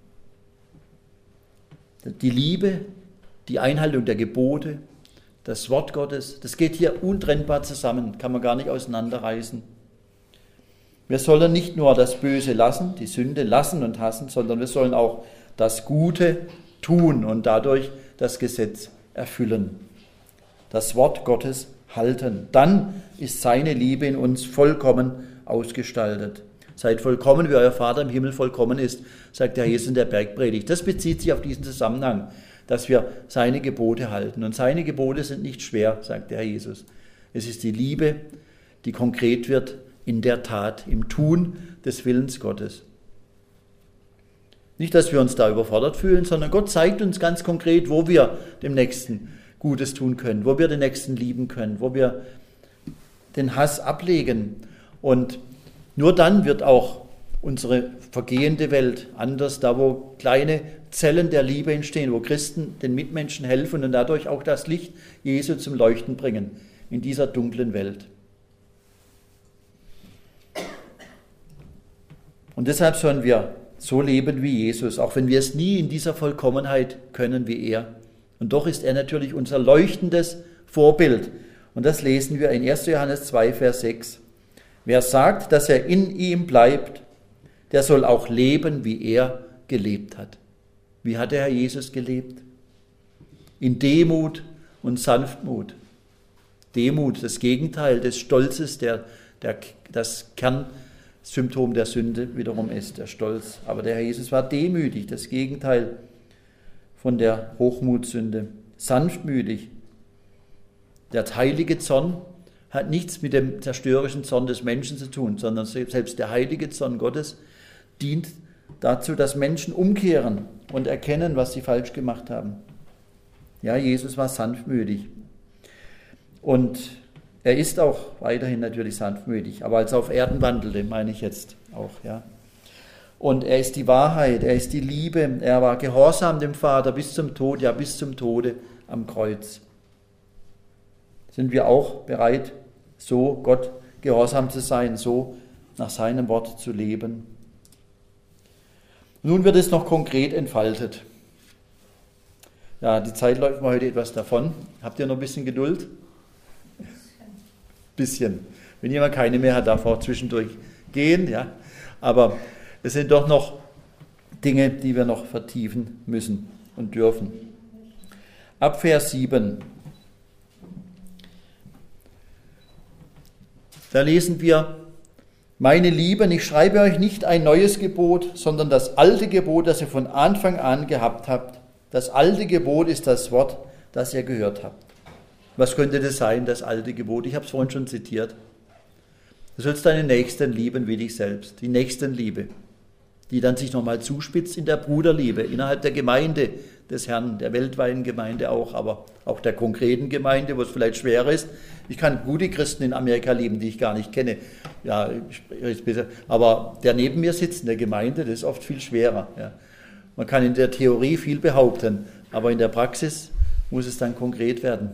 S1: Die Liebe, die Einhaltung der Gebote, das Wort Gottes, das geht hier untrennbar zusammen, kann man gar nicht auseinanderreißen. Wir sollen nicht nur das Böse lassen, die Sünde lassen und hassen, sondern wir sollen auch das Gute tun und dadurch das Gesetz erfüllen. Das Wort Gottes halten. Dann ist seine Liebe in uns vollkommen ausgestaltet. Seid vollkommen, wie euer Vater im Himmel vollkommen ist, sagt der Jesus in der Bergpredigt. Das bezieht sich auf diesen Zusammenhang, dass wir seine Gebote halten. Und seine Gebote sind nicht schwer, sagt der Herr Jesus. Es ist die Liebe, die konkret wird in der Tat, im Tun des Willens Gottes. Nicht, dass wir uns da überfordert fühlen, sondern Gott zeigt uns ganz konkret, wo wir dem Nächsten Gutes tun können, wo wir den Nächsten lieben können, wo wir den Hass ablegen. Und nur dann wird auch unsere vergehende Welt anders, da wo kleine Zellen der Liebe entstehen, wo Christen den Mitmenschen helfen und dadurch auch das Licht Jesu zum Leuchten bringen in dieser dunklen Welt. Und deshalb sollen wir so leben wie Jesus, auch wenn wir es nie in dieser Vollkommenheit können wie er. Und doch ist er natürlich unser leuchtendes Vorbild. Und das lesen wir in 1. Johannes 2, Vers 6. Wer sagt, dass er in ihm bleibt, der soll auch leben, wie er gelebt hat. Wie hat der Herr Jesus gelebt? In Demut und Sanftmut. Demut, das Gegenteil des Stolzes, das Kernsymptom der Sünde wiederum ist, der Stolz. Aber der Herr Jesus war demütig, das Gegenteil von der Hochmutssünde. Sanftmütig. Der heilige Zorn hat nichts mit dem zerstörerischen Zorn des Menschen zu tun, sondern selbst der heilige Zorn Gottes dient dazu, dass Menschen umkehren und erkennen, was sie falsch gemacht haben. Ja, Jesus war sanftmütig. Und er ist auch weiterhin natürlich sanftmütig, aber als er auf Erden wandelte, meine ich jetzt auch, ja. Und er ist die Wahrheit, er ist die Liebe, er war gehorsam dem Vater bis zum Tod, ja bis zum Tode am Kreuz. Sind wir auch bereit, so Gott gehorsam zu sein, so nach seinem Wort zu leben? Nun wird es noch konkret entfaltet. Ja, die Zeit läuft mir heute etwas davon. Habt ihr noch ein bisschen Geduld? Bisschen. Wenn jemand keine mehr hat, darf auch zwischendurch gehen. Ja. Aber es sind doch noch Dinge, die wir noch vertiefen müssen und dürfen. Ab Vers 7. Da lesen wir, meine Lieben, ich schreibe euch nicht ein neues Gebot, sondern das alte Gebot, das ihr von Anfang an gehabt habt. Das alte Gebot ist das Wort, das ihr gehört habt. Was könnte das sein, das alte Gebot? Ich habe es vorhin schon zitiert. Du sollst deinen Nächsten lieben wie dich selbst. Die Nächstenliebe, die dann sich nochmal zuspitzt in der Bruderliebe, innerhalb der Gemeinde des Herrn, der weltweiten Gemeinde auch, aber auch der konkreten Gemeinde, wo es vielleicht schwerer ist. Ich kann gute Christen in Amerika lieben, die ich gar nicht kenne. Ja, aber der neben mir sitzt in der Gemeinde, das ist oft viel schwerer. Ja. Man kann in der Theorie viel behaupten, aber in der Praxis muss es dann konkret werden.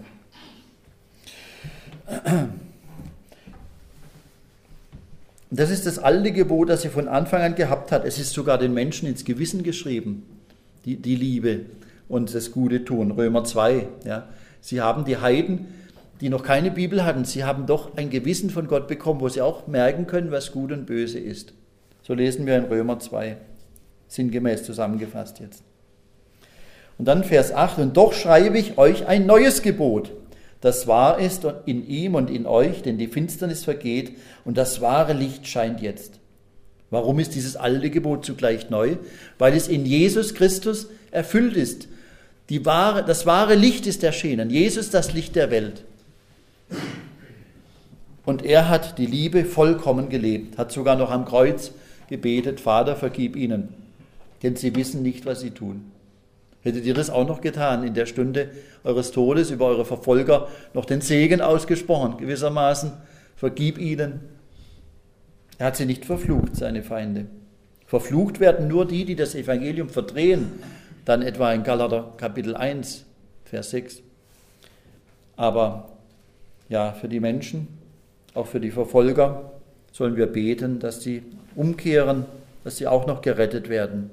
S1: Das ist das alte Gebot, das er von Anfang an gehabt hat. Es ist sogar den Menschen ins Gewissen geschrieben, die Liebe und das Gute tun. Römer 2. Ja. Sie haben die Heiden, die noch keine Bibel hatten, sie haben doch ein Gewissen von Gott bekommen, wo sie auch merken können, was gut und böse ist. So lesen wir in Römer 2, sinngemäß zusammengefasst jetzt. Und dann Vers 8, und doch schreibe ich euch ein neues Gebot, das wahr ist in ihm und in euch, denn die Finsternis vergeht und das wahre Licht scheint jetzt. Warum ist dieses alte Gebot zugleich neu? Weil es in Jesus Christus erfüllt ist. Das wahre Licht ist erschienen. Jesus, das Licht der Welt. Und er hat die Liebe vollkommen gelebt, hat sogar noch am Kreuz gebetet, Vater, vergib ihnen, denn sie wissen nicht, was sie tun. Hättet ihr das auch noch getan, in der Stunde eures Todes über eure Verfolger noch den Segen ausgesprochen, gewissermaßen, vergib ihnen. Er hat sie nicht verflucht, seine Feinde. Verflucht werden nur die, die das Evangelium verdrehen, dann etwa in Galater Kapitel 1, Vers 6. Aber ja, für die Menschen, auch für die Verfolger, sollen wir beten, dass sie umkehren, dass sie auch noch gerettet werden.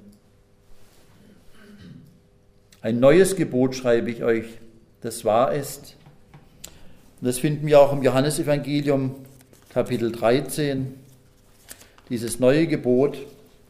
S1: Ein neues Gebot schreibe ich euch, das wahr ist. Und das finden wir auch im Johannesevangelium, Kapitel 13, dieses neue Gebot.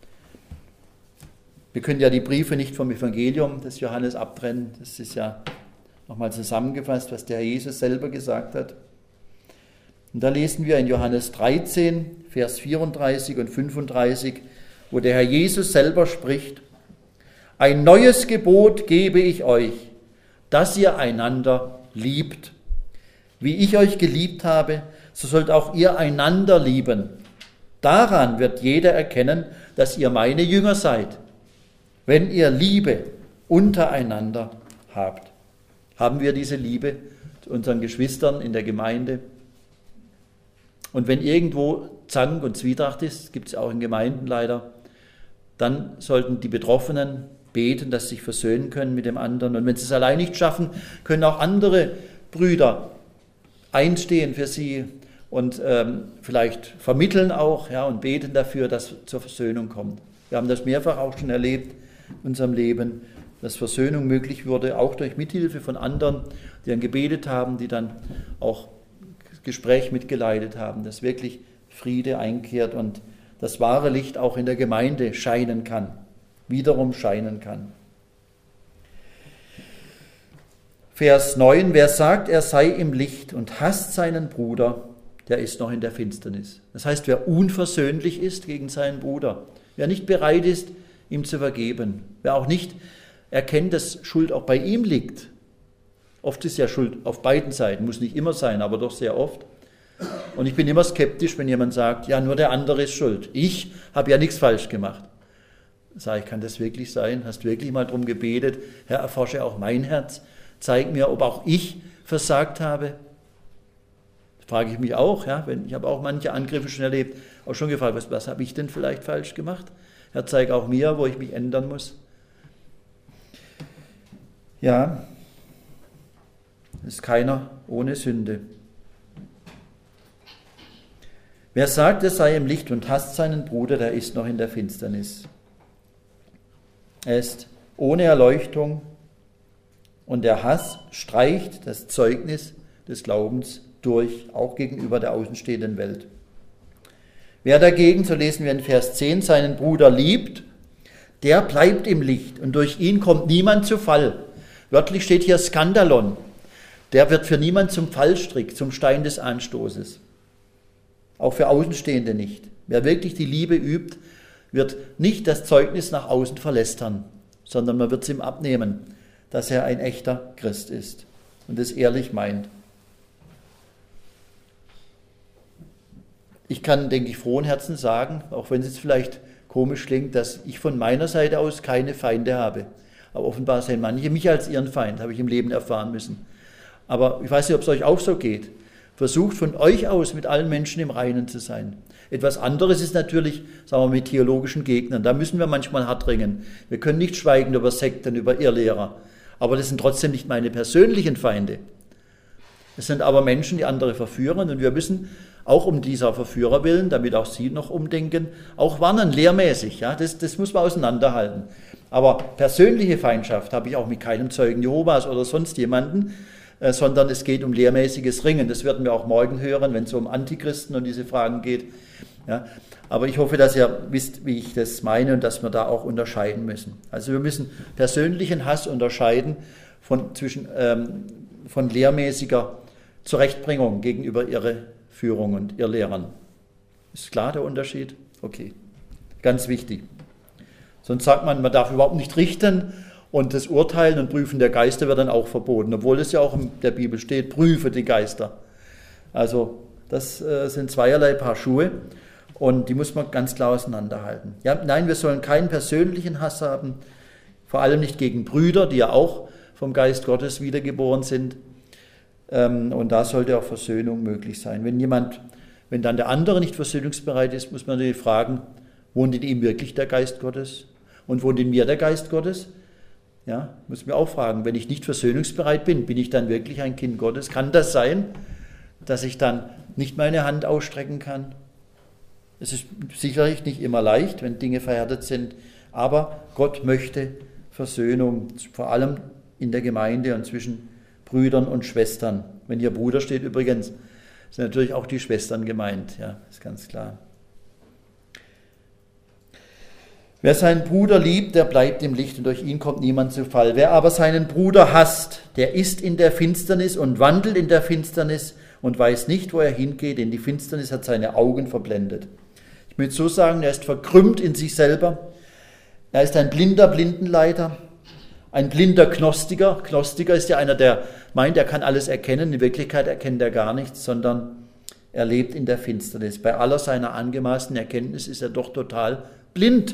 S1: Wir können ja die Briefe nicht vom Evangelium des Johannes abtrennen. Das ist ja nochmal zusammengefasst, was der Herr Jesus selber gesagt hat. Und da lesen wir in Johannes 13, Vers 34 und 35, wo der Herr Jesus selber spricht: Ein neues Gebot gebe ich euch, dass ihr einander liebt. Wie ich euch geliebt habe, so sollt auch ihr einander lieben. Daran wird jeder erkennen, dass ihr meine Jünger seid, wenn ihr Liebe untereinander habt. Haben wir diese Liebe zu unseren Geschwistern in der Gemeinde? Und wenn irgendwo Zank und Zwietracht ist, gibt es auch in Gemeinden leider, dann sollten die Betroffenen beten, dass sie sich versöhnen können mit dem anderen. Und wenn sie es allein nicht schaffen, können auch andere Brüder einstehen für sie und vielleicht vermitteln auch, ja, und beten dafür, dass zur Versöhnung kommt. Wir haben das mehrfach auch schon erlebt in unserem Leben, dass Versöhnung möglich wurde, auch durch Mithilfe von anderen, die dann gebetet haben, die dann auch Gespräch mitgeleitet haben, dass wirklich Friede einkehrt und das wahre Licht auch in der Gemeinde scheinen kann, wiederum scheinen kann. Vers 9, wer sagt, er sei im Licht und hasst seinen Bruder, der ist noch in der Finsternis. Das heißt, wer unversöhnlich ist gegen seinen Bruder, wer nicht bereit ist, ihm zu vergeben, wer auch nicht erkennt, dass Schuld auch bei ihm liegt. Oft ist ja Schuld auf beiden Seiten, muss nicht immer sein, aber doch sehr oft. Und ich bin immer skeptisch, wenn jemand sagt, ja, nur der andere ist schuld. Ich habe ja nichts falsch gemacht. Sage ich, kann das wirklich sein? Hast du wirklich mal darum gebetet, Herr, erforsche auch mein Herz, zeig mir, ob auch ich versagt habe? Das frage ich mich auch, ja, ich habe auch manche Angriffe schon erlebt, auch schon gefragt, was habe ich denn vielleicht falsch gemacht? Herr, zeig auch mir, wo ich mich ändern muss. Ja, ist keiner ohne Sünde. Wer sagt, er sei im Licht und hasst seinen Bruder, der ist noch in der Finsternis. Er ist ohne Erleuchtung und der Hass streicht das Zeugnis des Glaubens durch, auch gegenüber der außenstehenden Welt. Wer dagegen, so lesen wir in Vers 10, seinen Bruder liebt, der bleibt im Licht und durch ihn kommt niemand zu Fall. Wörtlich steht hier Skandalon. Der wird für niemand zum Fallstrick, zum Stein des Anstoßes. Auch für Außenstehende nicht. Wer wirklich die Liebe übt, wird nicht das Zeugnis nach außen verlästern, sondern man wird es ihm abnehmen, dass er ein echter Christ ist und es ehrlich meint. Ich kann, denke ich, frohen Herzens sagen, auch wenn es jetzt vielleicht komisch klingt, dass ich von meiner Seite aus keine Feinde habe. Aber offenbar sehen manche mich als ihren Feind, habe ich im Leben erfahren müssen. Aber ich weiß nicht, ob es euch auch so geht. Versucht von euch aus mit allen Menschen im Reinen zu sein. Etwas anderes ist natürlich, sagen wir, mit theologischen Gegnern. Da müssen wir manchmal hart ringen. Wir können nicht schweigen über Sekten, über Irrlehrer. Aber das sind trotzdem nicht meine persönlichen Feinde. Es sind aber Menschen, die andere verführen. Und wir müssen auch um dieser Verführer willen, damit auch sie noch umdenken, auch warnen, lehrmäßig. Ja? Das muss man auseinanderhalten. Aber persönliche Feindschaft habe ich auch mit keinem Zeugen Jehovas oder sonst jemanden, sondern es geht um lehrmäßiges Ringen. Das werden wir auch morgen hören, wenn es um Antichristen und diese Fragen geht. Ja, aber ich hoffe, dass ihr wisst, wie ich das meine und dass wir da auch unterscheiden müssen. Also wir müssen persönlichen Hass unterscheiden von lehrmäßiger Zurechtbringung gegenüber Irreführung und Irrlehrern. Ist klar der Unterschied? Okay, ganz wichtig. Sonst sagt man darf überhaupt nicht richten. Und das Urteilen und Prüfen der Geister wird dann auch verboten, obwohl es ja auch in der Bibel steht, prüfe die Geister. Also das sind zweierlei Paar Schuhe und die muss man ganz klar auseinanderhalten. Ja, nein, wir sollen keinen persönlichen Hass haben, vor allem nicht gegen Brüder, die ja auch vom Geist Gottes wiedergeboren sind. Und da sollte auch Versöhnung möglich sein. Wenn dann der andere nicht versöhnungsbereit ist, muss man natürlich fragen, Wohnt in ihm wirklich der Geist Gottes? Und wohnt in mir der Geist Gottes? Ja, muss mir auch fragen, wenn ich nicht versöhnungsbereit bin, bin ich dann wirklich ein Kind Gottes? Kann das sein, dass ich dann nicht meine Hand ausstrecken kann? Es ist sicherlich nicht immer leicht, wenn Dinge verhärtet sind, aber Gott möchte Versöhnung, vor allem in der Gemeinde und zwischen Brüdern und Schwestern. Wenn hier Bruder steht übrigens, sind natürlich auch die Schwestern gemeint, ja, ist ganz klar. Wer seinen Bruder liebt, der bleibt im Licht und durch ihn kommt niemand zu Fall. Wer aber seinen Bruder hasst, der ist in der Finsternis und wandelt in der Finsternis und weiß nicht, wo er hingeht, denn die Finsternis hat seine Augen verblendet. Ich möchte so sagen, er ist verkrümmt in sich selber. Er ist ein blinder Blindenleiter, ein blinder Gnostiker. Gnostiker ist ja einer, der meint, er kann alles erkennen. In Wirklichkeit erkennt er gar nichts, sondern er lebt in der Finsternis. Bei aller seiner angemaßten Erkenntnis ist er doch total blind.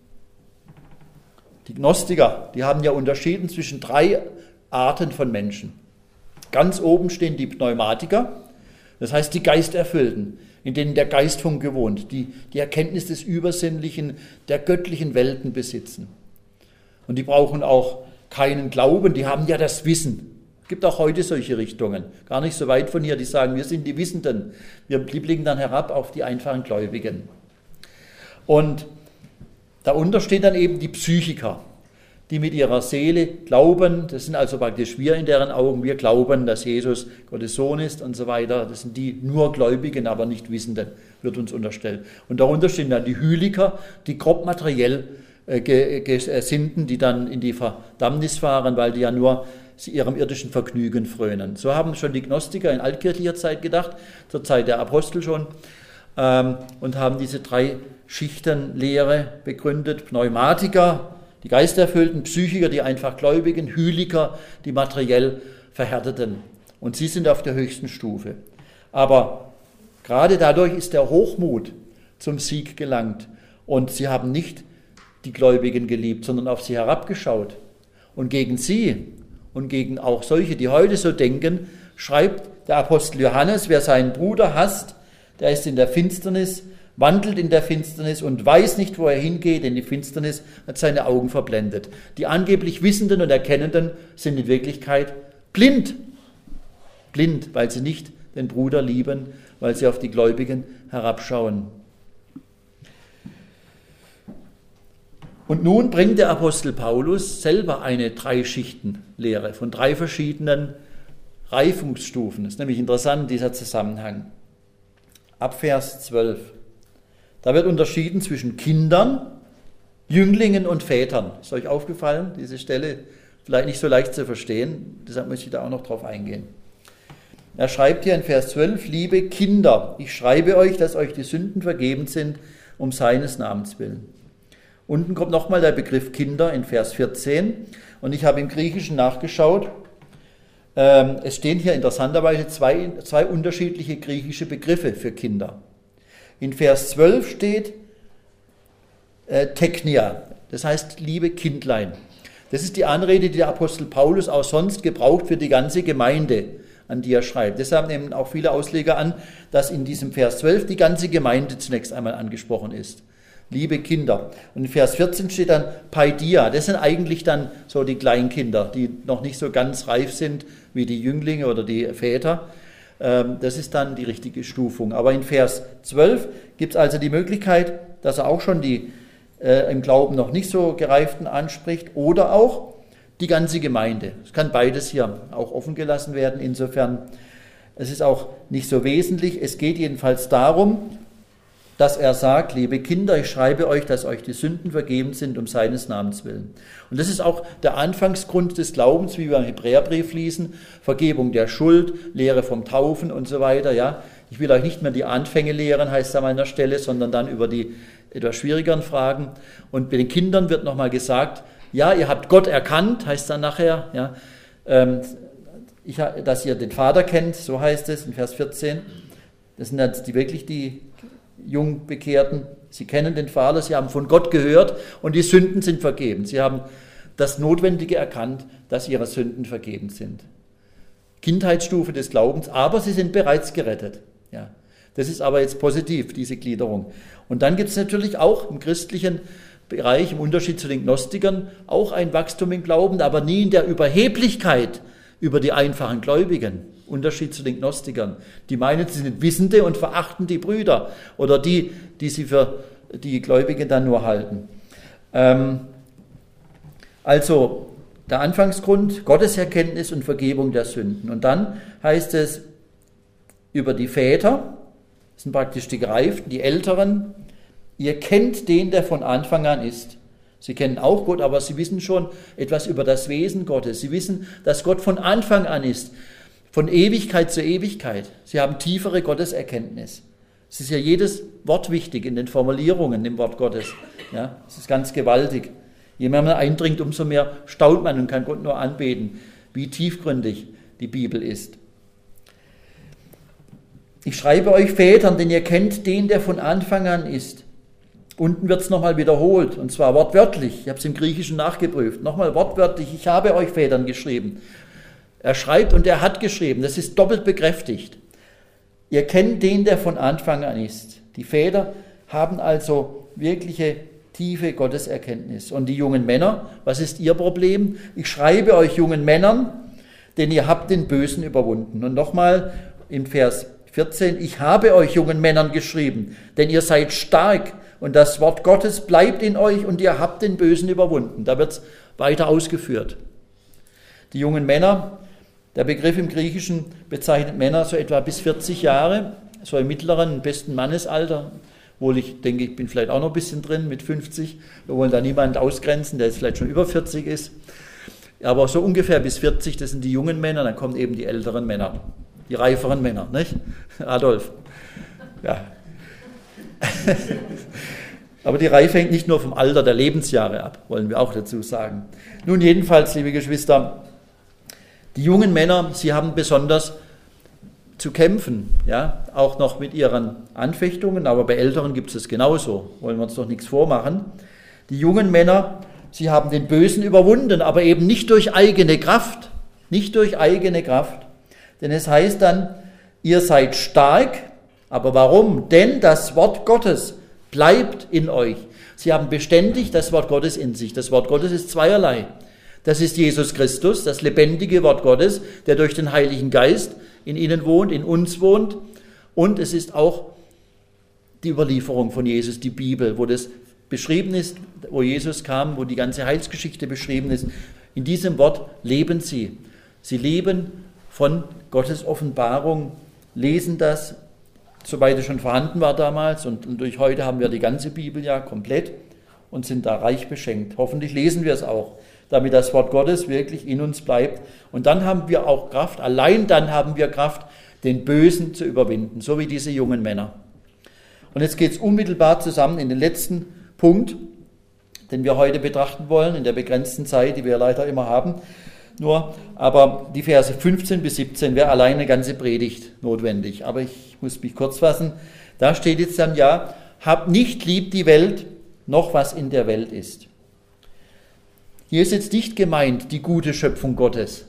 S1: Die Gnostiker, die haben ja unterschieden zwischen 3 Arten von Menschen. Ganz oben stehen die Pneumatiker, das heißt die Geisterfüllten, in denen der Geistfunke wohnt, die Erkenntnis des Übersinnlichen, der göttlichen Welten besitzen. Und die brauchen auch keinen Glauben, die haben ja das Wissen. Es gibt auch heute solche Richtungen, gar nicht so weit von hier, die sagen, wir sind die Wissenden, die blicken dann herab auf die einfachen Gläubigen. Und darunter stehen dann eben die Psychiker, die mit ihrer Seele glauben, das sind also praktisch wir in deren Augen, wir glauben, dass Jesus Gottes Sohn ist und so weiter. Das sind die nur Gläubigen, aber nicht Wissenden, wird uns unterstellt. Und darunter stehen dann die Hyliker, die grob materiell Gesinnten, die dann in die Verdammnis fahren, weil die ja nur ihrem irdischen Vergnügen frönen. So haben schon die Gnostiker in altkirchlicher Zeit gedacht, zur Zeit der Apostel schon, und haben diese 3 Schichtenlehre begründet. Pneumatiker, die Geisterfüllten, Psychiker, die einfach Gläubigen, Hyliker, die materiell Verhärteten. Und sie sind auf der höchsten Stufe. Aber gerade dadurch ist der Hochmut zum Sieg gelangt. Und sie haben nicht die Gläubigen geliebt, sondern auf sie herabgeschaut. Und gegen sie und gegen auch solche, die heute so denken, schreibt der Apostel Johannes, wer seinen Bruder hasst, der ist in der Finsternis, wandelt in der Finsternis und weiß nicht, wo er hingeht, denn die Finsternis hat seine Augen verblendet. Die angeblich Wissenden und Erkennenden sind in Wirklichkeit blind. Blind, weil sie nicht den Bruder lieben, weil sie auf die Gläubigen herabschauen. Und nun bringt der Apostel Paulus selber eine 3-Schichten-Lehre von 3 verschiedenen Reifungsstufen. Das ist nämlich interessant, dieser Zusammenhang. Ab Vers 12. Da wird unterschieden zwischen Kindern, Jünglingen und Vätern. Ist euch aufgefallen, diese Stelle? Vielleicht nicht so leicht zu verstehen, deshalb möchte ich da auch noch drauf eingehen. Er schreibt hier in Vers 12, liebe Kinder, ich schreibe euch, dass euch die Sünden vergeben sind, um seines Namens willen. Unten kommt nochmal der Begriff Kinder in Vers 14 und ich habe im Griechischen nachgeschaut. Es stehen hier interessanterweise zwei unterschiedliche griechische Begriffe für Kinder. In Vers 12 steht Teknia, das heißt liebe Kindlein. Das ist die Anrede, die der Apostel Paulus auch sonst gebraucht für die ganze Gemeinde, an die er schreibt. Deshalb nehmen auch viele Ausleger an, dass in diesem Vers 12 die ganze Gemeinde zunächst einmal angesprochen ist. Liebe Kinder. Und in Vers 14 steht dann Paidia. Das sind eigentlich dann so die Kleinkinder, die noch nicht so ganz reif sind wie die Jünglinge oder die Väter. Das ist dann die richtige Stufung. Aber in Vers 12 gibt es also die Möglichkeit, dass er auch schon die im Glauben noch nicht so Gereiften anspricht oder auch die ganze Gemeinde. Es kann beides hier auch offen gelassen werden. Insofern, es ist auch nicht so wesentlich. Es geht jedenfalls darum, dass er sagt, liebe Kinder, ich schreibe euch, dass euch die Sünden vergeben sind, um seines Namens willen. Und das ist auch der Anfangsgrund des Glaubens, wie wir im Hebräerbrief lesen, Vergebung der Schuld, Lehre vom Taufen und so weiter. Ja, ich will euch nicht mehr die Anfänge lehren, heißt es an einer Stelle, sondern dann über die etwas schwierigeren Fragen. Und bei den Kindern wird nochmal gesagt, ja, ihr habt Gott erkannt, heißt dann nachher, ja, dass ihr den Vater kennt, so heißt es in Vers 14. Das sind jetzt die Jungbekehrten, sie kennen den Vater, sie haben von Gott gehört und die Sünden sind vergeben. Sie haben das Notwendige erkannt, dass ihre Sünden vergeben sind. Kindheitsstufe des Glaubens, aber sie sind bereits gerettet. Ja. Das ist aber jetzt positiv, diese Gliederung. Und dann gibt es natürlich auch im christlichen Bereich, im Unterschied zu den Gnostikern, auch ein Wachstum im Glauben, aber nie in der Überheblichkeit über die einfachen Gläubigen. Unterschied zu den Gnostikern. Die meinen, sie sind Wissende und verachten die Brüder oder die sie für die Gläubigen dann nur halten. Also der Anfangsgrund, Gotteserkenntnis und Vergebung der Sünden. Und dann heißt es über die Väter, das sind praktisch die Gereiften, die Älteren, ihr kennt den, der von Anfang an ist. Sie kennen auch Gott, aber sie wissen schon etwas über das Wesen Gottes. Sie wissen, dass Gott von Anfang an ist, von Ewigkeit zu Ewigkeit. Sie haben tiefere Gotteserkenntnis. Es ist ja jedes Wort wichtig in den Formulierungen im Wort Gottes. Ja, es ist ganz gewaltig. Je mehr man eindringt, umso mehr staunt man und kann Gott nur anbeten, wie tiefgründig die Bibel ist. Ich schreibe euch Vätern, denn ihr kennt den, der von Anfang an ist. Unten wird es nochmal wiederholt, und zwar wortwörtlich. Ich habe es im Griechischen nachgeprüft. Nochmal wortwörtlich, ich habe euch Vätern geschrieben. Er schreibt und er hat geschrieben, das ist doppelt bekräftigt. Ihr kennt den, der von Anfang an ist. Die Väter haben also wirkliche tiefe Gotteserkenntnis. Und die jungen Männer, was ist ihr Problem? Ich schreibe euch jungen Männern, denn ihr habt den Bösen überwunden. Und nochmal im Vers 14, ich habe euch jungen Männern geschrieben, denn ihr seid stark und das Wort Gottes bleibt in euch und ihr habt den Bösen überwunden. Da wird es weiter ausgeführt. Die jungen Männer, der Begriff im Griechischen bezeichnet Männer so etwa bis 40 Jahre, so im mittleren, besten Mannesalter, obwohl ich denke, ich bin vielleicht auch noch ein bisschen drin mit 50. Wir wollen da niemanden ausgrenzen, der jetzt vielleicht schon über 40 ist. Aber so ungefähr bis 40, das sind die jungen Männer, dann kommen eben die älteren Männer, die reiferen Männer, nicht? Adolf. Ja. Aber die Reife hängt nicht nur vom Alter der Lebensjahre ab, wollen wir auch dazu sagen. Nun jedenfalls, liebe Geschwister, die jungen Männer, sie haben besonders zu kämpfen, ja, auch noch mit ihren Anfechtungen, aber bei Älteren gibt es es genauso, wollen wir uns doch nichts vormachen. Die jungen Männer, sie haben den Bösen überwunden, aber eben nicht durch eigene Kraft, denn es heißt dann, ihr seid stark, aber warum? Denn das Wort Gottes bleibt in euch. Sie haben beständig das Wort Gottes in sich. Das Wort Gottes ist zweierlei. Das ist Jesus Christus, das lebendige Wort Gottes, der durch den Heiligen Geist in ihnen wohnt, in uns wohnt. Und es ist auch die Überlieferung von Jesus, die Bibel, wo das beschrieben ist, wo Jesus kam, wo die ganze Heilsgeschichte beschrieben ist. In diesem Wort leben sie. Sie leben von Gottes Offenbarung, lesen das, soweit es schon vorhanden war damals. Und durch heute haben wir die ganze Bibel ja komplett und sind da reich beschenkt. Hoffentlich lesen wir es auch, damit das Wort Gottes wirklich in uns bleibt. Und dann haben wir auch Kraft, allein dann haben wir Kraft, den Bösen zu überwinden, so wie diese jungen Männer. Und jetzt geht es unmittelbar zusammen in den letzten Punkt, den wir heute betrachten wollen, in der begrenzten Zeit, die wir leider immer haben. Aber die Verse 15 bis 17 wäre alleine eine ganze Predigt notwendig. Aber ich muss mich kurz fassen. Da steht jetzt dann ja, habt nicht lieb die Welt, noch was in der Welt ist. Hier ist jetzt nicht gemeint die gute Schöpfung Gottes,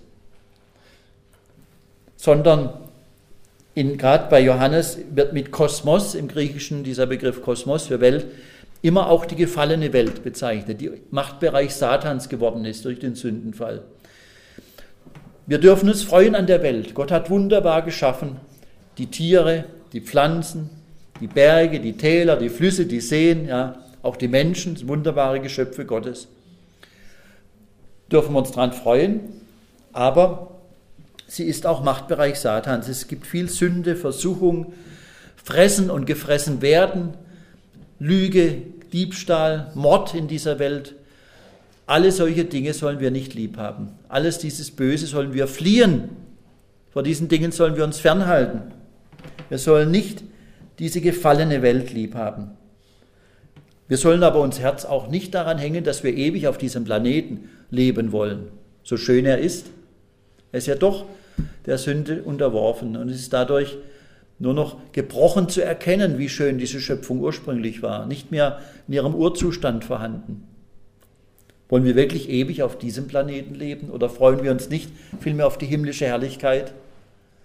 S1: sondern gerade bei Johannes wird mit Kosmos, im Griechischen dieser Begriff Kosmos für Welt, immer auch die gefallene Welt bezeichnet, die Machtbereich Satans geworden ist durch den Sündenfall. Wir dürfen uns freuen an der Welt. Gott hat wunderbar geschaffen, die Tiere, die Pflanzen, die Berge, die Täler, die Flüsse, die Seen, ja, auch die Menschen, wunderbare Geschöpfe Gottes. Dürfen wir uns daran freuen, aber sie ist auch Machtbereich Satans. Es gibt viel Sünde, Versuchung, Fressen und gefressen werden, Lüge, Diebstahl, Mord in dieser Welt. Alle solche Dinge sollen wir nicht lieb haben. Alles dieses Böse sollen wir fliehen. Vor diesen Dingen sollen wir uns fernhalten. Wir sollen nicht diese gefallene Welt lieb haben. Wir sollen aber unser Herz auch nicht daran hängen, dass wir ewig auf diesem Planeten leben wollen. So schön er ist. Er ist ja doch der Sünde unterworfen und es ist dadurch nur noch gebrochen zu erkennen, wie schön diese Schöpfung ursprünglich war. Nicht mehr in ihrem Urzustand vorhanden. Wollen wir wirklich ewig auf diesem Planeten leben oder freuen wir uns nicht vielmehr auf die himmlische Herrlichkeit?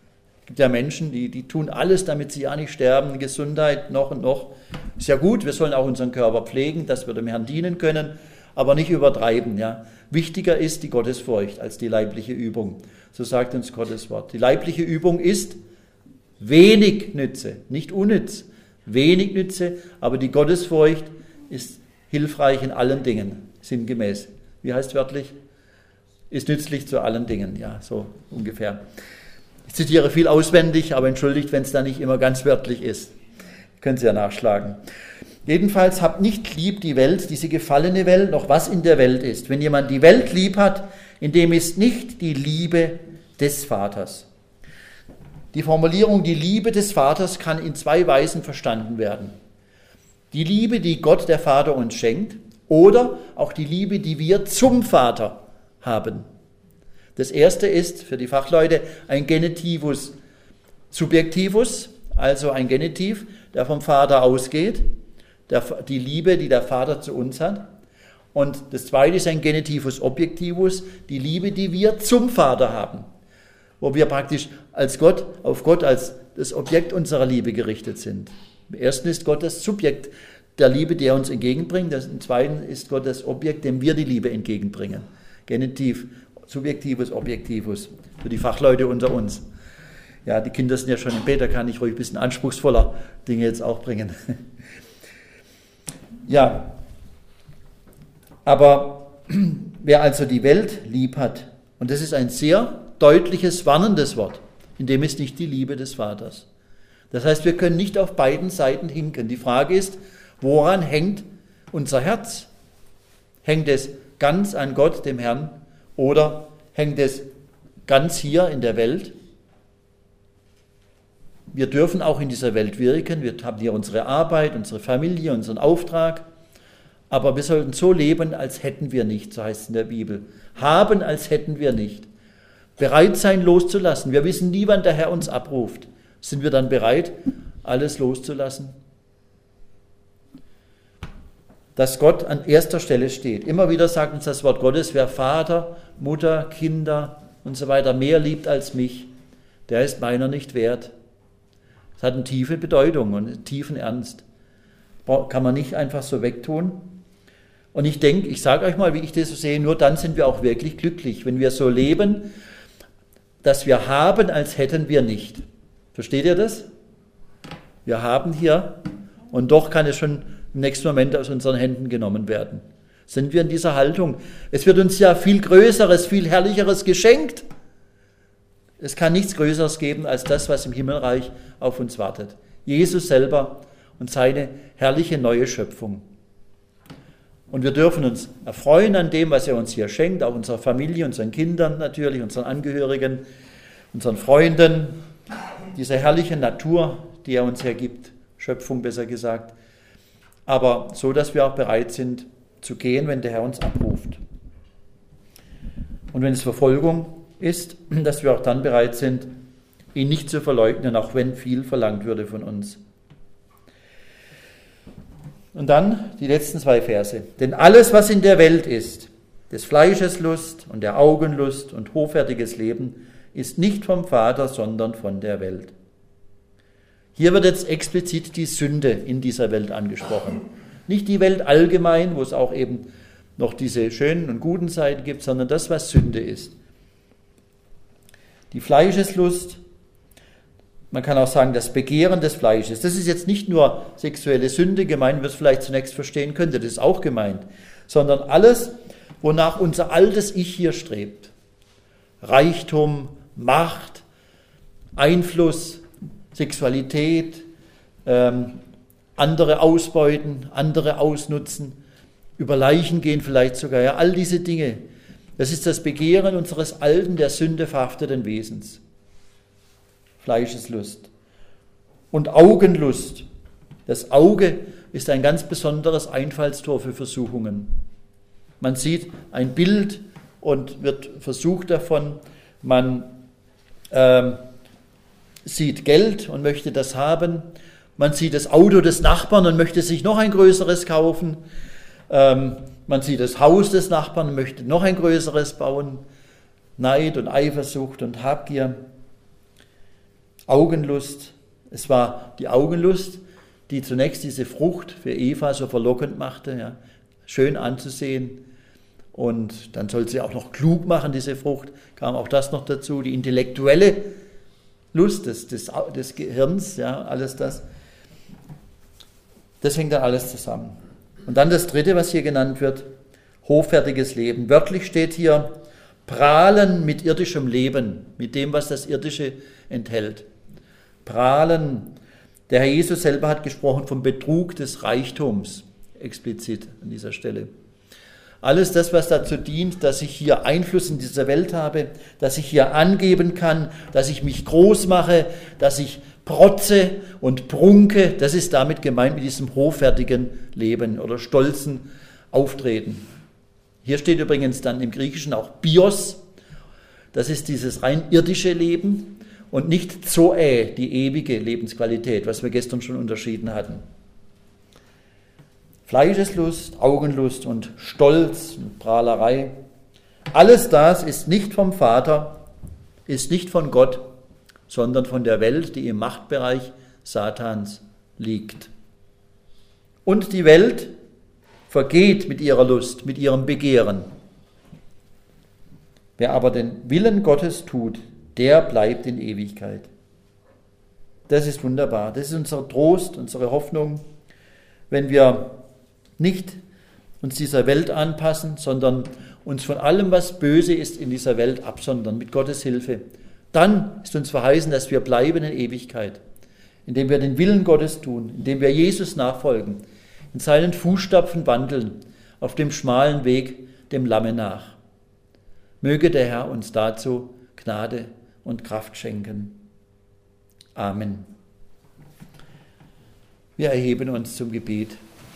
S1: gibt ja Menschen, die tun alles, damit sie ja nicht sterben, Gesundheit noch und noch. Ist ja gut, wir sollen auch unseren Körper pflegen, dass wir dem Herrn dienen können, aber nicht übertreiben. Ja. Wichtiger ist die Gottesfurcht als die leibliche Übung. So sagt uns Gottes Wort. Die leibliche Übung ist wenig Nütze, nicht unnütz, wenig Nütze, aber die Gottesfurcht ist hilfreich in allen Dingen, sinngemäß. Wie heißt wörtlich? Ist nützlich zu allen Dingen, ja, so ungefähr. Ich zitiere viel auswendig, aber entschuldigt, wenn es da nicht immer ganz wörtlich ist. Können Sie ja nachschlagen. Jedenfalls habt nicht lieb die Welt, diese gefallene Welt, noch was in der Welt ist. Wenn jemand die Welt lieb hat, in dem ist nicht die Liebe des Vaters. Die Formulierung, die Liebe des Vaters, kann in zwei Weisen verstanden werden. Die Liebe, die Gott, der Vater, uns schenkt, oder auch die Liebe, die wir zum Vater haben. Das erste ist für die Fachleute ein Genitivus Subjektivus, also ein Genitiv, der vom Vater ausgeht, die Liebe, die der Vater zu uns hat. Und das zweite ist ein Genitivus Objektivus, die Liebe, die wir zum Vater haben, wo wir praktisch auf Gott als das Objekt unserer Liebe gerichtet sind. Im ersten ist Gott das Subjekt der Liebe, die er uns entgegenbringt. Im zweiten ist Gott das Objekt, dem wir die Liebe entgegenbringen. Genitiv, Subjektivus, Objektivus, für die Fachleute unter uns. Ja, die Kinder sind ja schon im Bett, da kann ich ruhig ein bisschen anspruchsvoller Dinge jetzt auch bringen. Ja, aber wer also die Welt lieb hat, und das ist ein sehr deutliches, warnendes Wort, in dem ist nicht die Liebe des Vaters. Das heißt, wir können nicht auf beiden Seiten hinken. Die Frage ist, woran hängt unser Herz? Hängt es ganz an Gott, dem Herrn, oder hängt es ganz hier in der Welt? Wir dürfen auch in dieser Welt wirken, wir haben hier unsere Arbeit, unsere Familie, unseren Auftrag, aber wir sollten so leben, als hätten wir nicht, so heißt es in der Bibel. Haben, als hätten wir nicht. Bereit sein, loszulassen. Wir wissen nie, wann der Herr uns abruft. Sind wir dann bereit, alles loszulassen? Dass Gott an erster Stelle steht. Immer wieder sagt uns das Wort Gottes, wer Vater, Mutter, Kinder und so weiter mehr liebt als mich, der ist meiner nicht wert. Das hat eine tiefe Bedeutung und einen tiefen Ernst. Kann man nicht einfach so wegtun. Und ich denke, ich sage euch mal, wie ich das so sehe, nur dann sind wir auch wirklich glücklich, wenn wir so leben, dass wir haben, als hätten wir nicht. Versteht ihr das? Wir haben hier und doch kann es schon im nächsten Moment aus unseren Händen genommen werden. Sind wir in dieser Haltung? Es wird uns ja viel Größeres, viel Herrlicheres geschenkt. Es kann nichts Größeres geben als das, was im Himmelreich auf uns wartet. Jesus selber und seine herrliche neue Schöpfung. Und wir dürfen uns erfreuen an dem, was er uns hier schenkt, auch unserer Familie, unseren Kindern natürlich, unseren Angehörigen, unseren Freunden, diese herrliche Natur, die er uns hergibt, Schöpfung besser gesagt, aber so, dass wir auch bereit sind zu gehen, wenn der Herr uns abruft. Und wenn es Verfolgung ist, dass wir auch dann bereit sind, ihn nicht zu verleugnen, auch wenn viel verlangt würde von uns. Und dann die letzten 2 Verse. Denn alles, was in der Welt ist, des Fleisches Lust und der Augenlust und hoffärtiges Leben, ist nicht vom Vater, sondern von der Welt. Hier wird jetzt explizit die Sünde in dieser Welt angesprochen. Nicht die Welt allgemein, wo es auch eben noch diese schönen und guten Seiten gibt, sondern das, was Sünde ist. Die Fleischeslust, man kann auch sagen, das Begehren des Fleisches. Das ist jetzt nicht nur sexuelle Sünde gemeint, wie wir es vielleicht zunächst verstehen könnte, das ist auch gemeint, sondern alles, wonach unser altes Ich hier strebt. Reichtum, Macht, Einfluss, Sexualität, andere ausbeuten, andere ausnutzen, über Leichen gehen vielleicht sogar, ja, all diese Dinge. Das ist das Begehren unseres alten, der Sünde verhafteten Wesens. Fleischeslust. Und Augenlust. Das Auge ist ein ganz besonderes Einfallstor für Versuchungen. Man sieht ein Bild und wird versucht davon. Man sieht Geld und möchte das haben. Man sieht das Auto des Nachbarn und möchte sich noch ein größeres kaufen. Man sieht das Haus des Nachbarn und möchte noch ein größeres bauen. Neid und Eifersucht und Habgier. Augenlust. Es war die Augenlust, die zunächst diese Frucht für Eva so verlockend machte, ja, schön anzusehen. Und dann soll sie auch noch klug machen, diese Frucht, kam auch das noch dazu, die intellektuelle Lust des Gehirns, ja, alles das. Das hängt dann alles zusammen. Und dann das Dritte, was hier genannt wird, hoffärtiges Leben. Wörtlich steht hier, prahlen mit irdischem Leben, mit dem, was das Irdische enthält. Prahlen. Der Herr Jesus selber hat gesprochen vom Betrug des Reichtums, explizit an dieser Stelle. Alles das, was dazu dient, dass ich hier Einfluss in dieser Welt habe, dass ich hier angeben kann, dass ich mich groß mache, dass ich protze und prunke, das ist damit gemeint mit diesem hoffärtigen Leben oder stolzen Auftreten. Hier steht übrigens dann im Griechischen auch Bios, das ist dieses rein irdische Leben und nicht Zoe, die ewige Lebensqualität, was wir gestern schon unterschieden hatten. Fleischeslust, Augenlust und Stolz und Prahlerei, alles das ist nicht vom Vater, ist nicht von Gott, sondern von der Welt, die im Machtbereich Satans liegt. Und die Welt vergeht mit ihrer Lust, mit ihrem Begehren. Wer aber den Willen Gottes tut, der bleibt in Ewigkeit. Das ist wunderbar. Das ist unser Trost, unsere Hoffnung, wenn wir nicht uns dieser Welt anpassen, sondern uns von allem, was böse ist in dieser Welt, absondern mit Gottes Hilfe. Dann ist uns verheißen, dass wir bleiben in Ewigkeit, indem wir den Willen Gottes tun, indem wir Jesus nachfolgen, in seinen Fußstapfen wandeln, auf dem schmalen Weg dem Lamme nach. Möge der Herr uns dazu Gnade und Kraft schenken. Amen. Wir erheben uns zum Gebet.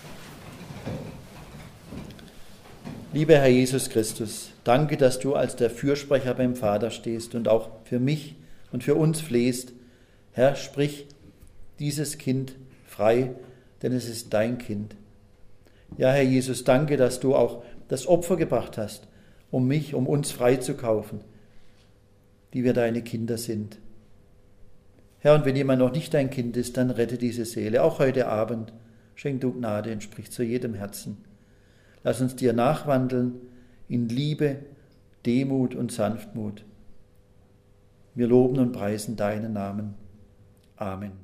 S1: Lieber Herr Jesus Christus, danke, dass du als der Fürsprecher beim Vater stehst und auch für mich und für uns flehst. Herr, sprich dieses Kind frei, denn es ist dein Kind. Ja, Herr Jesus, danke, dass du auch das Opfer gebracht hast, um uns freizukaufen, die wir deine Kinder sind. Herr, und wenn jemand noch nicht dein Kind ist, dann rette diese Seele, auch heute Abend. Schenk du Gnade und sprich zu jedem Herzen. Lass uns dir nachwandeln in Liebe, Demut und Sanftmut. Wir loben und preisen deinen Namen. Amen.